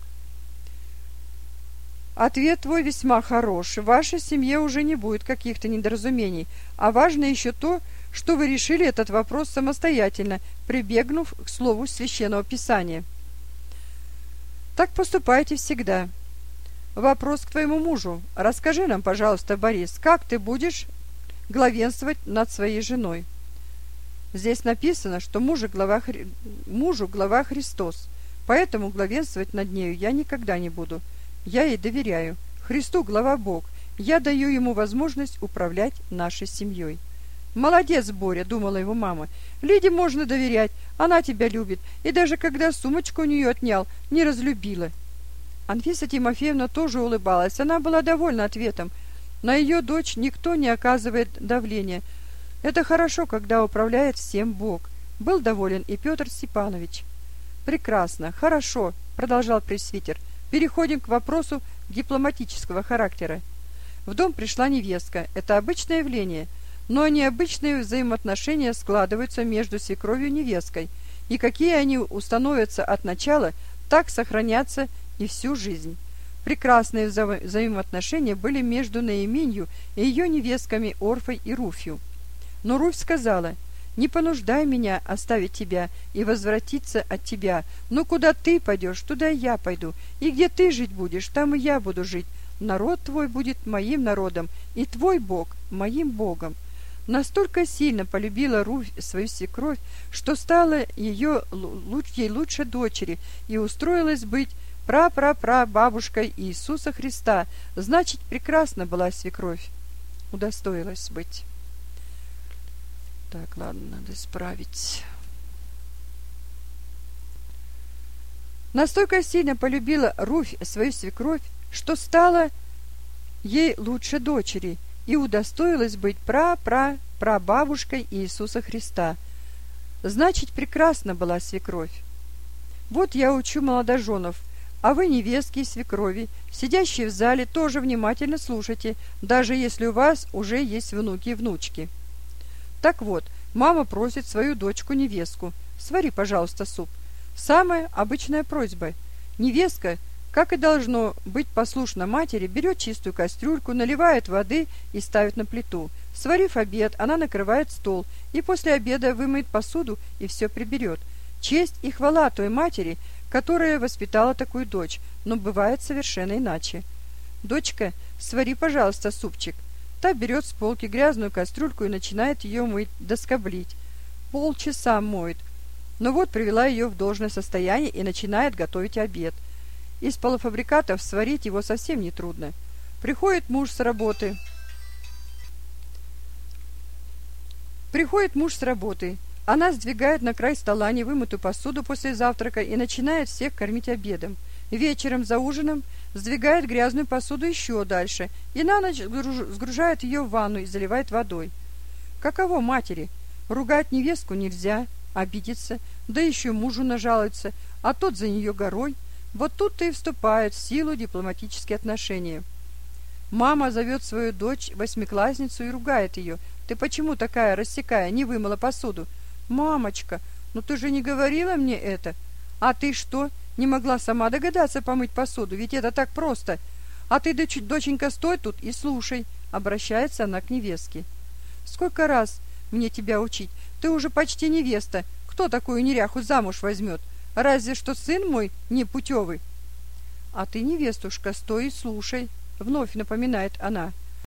Ответ твой весьма хорош. В вашей семье уже не будет каких-то недоразумений. А важно еще то, что вы решили этот вопрос самостоятельно, прибегнув к слову Священного Писания. Так поступайте всегда. Вопрос к твоему мужу. Расскажи нам, пожалуйста, Борис, как ты будешь главенствовать над своей женой? Здесь написано, что мужу глава, Хри... мужу глава Христос, поэтому главенствовать над нею я никогда не буду. Я ей доверяю. Христу глава Бог. Я даю ему возможность управлять нашей семьей. Молодец, Боря, думала его мама. Лиде можно доверять, она тебя любит, и даже когда сумочку у нее отнял, не разлюбила. Анфиса Тимофеевна тоже улыбалась, она была довольна ответом. На ее дочь никто не оказывает давления. Это хорошо, когда управляет всем Бог. Был доволен и Петр Степанович. Прекрасно, хорошо, продолжал пресвитер. Переходим к вопросу дипломатического характера. В дом пришла невестка. Это обычное явление, но необычные взаимоотношения складываются между свекровью и невесткой, и какие они установятся от начала, так сохранятся и всю жизнь. Прекрасные вза- взаимоотношения были между Наименью и ее невестками Орфой и Руфью. Но Руфь сказала: «Не понуждай меня оставить тебя и возвратиться от тебя. Но куда ты пойдешь, туда и я пойду. И где ты жить будешь, там и я буду жить. Народ твой будет моим народом, и твой Бог моим Богом». Настолько сильно полюбила Руфь свою свекровь, что стала ее, ей лучше дочери и устроилась быть пра-пра-пра-бабушкой Иисуса Христа. Значит, прекрасна была свекровь. Удостоилась быть. Так, ладно, надо исправить. Настолько сильно полюбила Руфь свою свекровь, что стала ей лучше дочери и удостоилась быть пра-пра-прабабушкой Иисуса Христа. Значит, прекрасна была свекровь. Вот я учу молодоженов, а вы, невестки и свекрови, сидящие в зале, тоже внимательно слушайте, даже если у вас уже есть внуки и внучки. Так вот, мама просит свою дочку-невестку: свари, пожалуйста, суп. Самая обычная просьба. Невестка, как и должно быть послушно матери, берет чистую кастрюльку, наливает воды и ставит на плиту. Сварив обед, она накрывает стол и после обеда вымоет посуду и все приберет. Честь и хвала той матери, которая воспитала такую дочь, но бывает совершенно иначе. «Дочка, свари, пожалуйста, супчик». Та берет с полки грязную кастрюльку и начинает ее мыть, доскоблить. Полчаса моет. Но вот привела ее в должное состояние и начинает готовить обед. Из полуфабрикатов сварить его совсем не трудно. Приходит муж с работы. Приходит муж с работы. Она сдвигает на край стола невымытую посуду после завтрака и начинает всех кормить обедом. Вечером за ужином сдвигает грязную посуду еще дальше и на ночь сгружает ее в ванну и заливает водой. Каково матери? Ругать невестку нельзя, обидеться, да еще мужу нажалуется, а тот за нее горой. Вот тут-то и вступают в силу дипломатические отношения. Мама зовет свою дочь, восьмиклассницу, и ругает ее. «Ты почему такая рассекая, не вымыла посуду?» «Мамочка, ну ты же не говорила мне это!» «А ты что, не могла сама догадаться помыть посуду? Ведь это так просто!» «А ты, доч- доченька, стой тут и слушай!» Обращается она к невестке. «Сколько раз мне тебя учить? Ты уже почти невеста. Кто такую неряху замуж возьмет? Разве что сын мой непутевый!» «А ты, невестушка, стой и слушай!» Вновь напоминает она.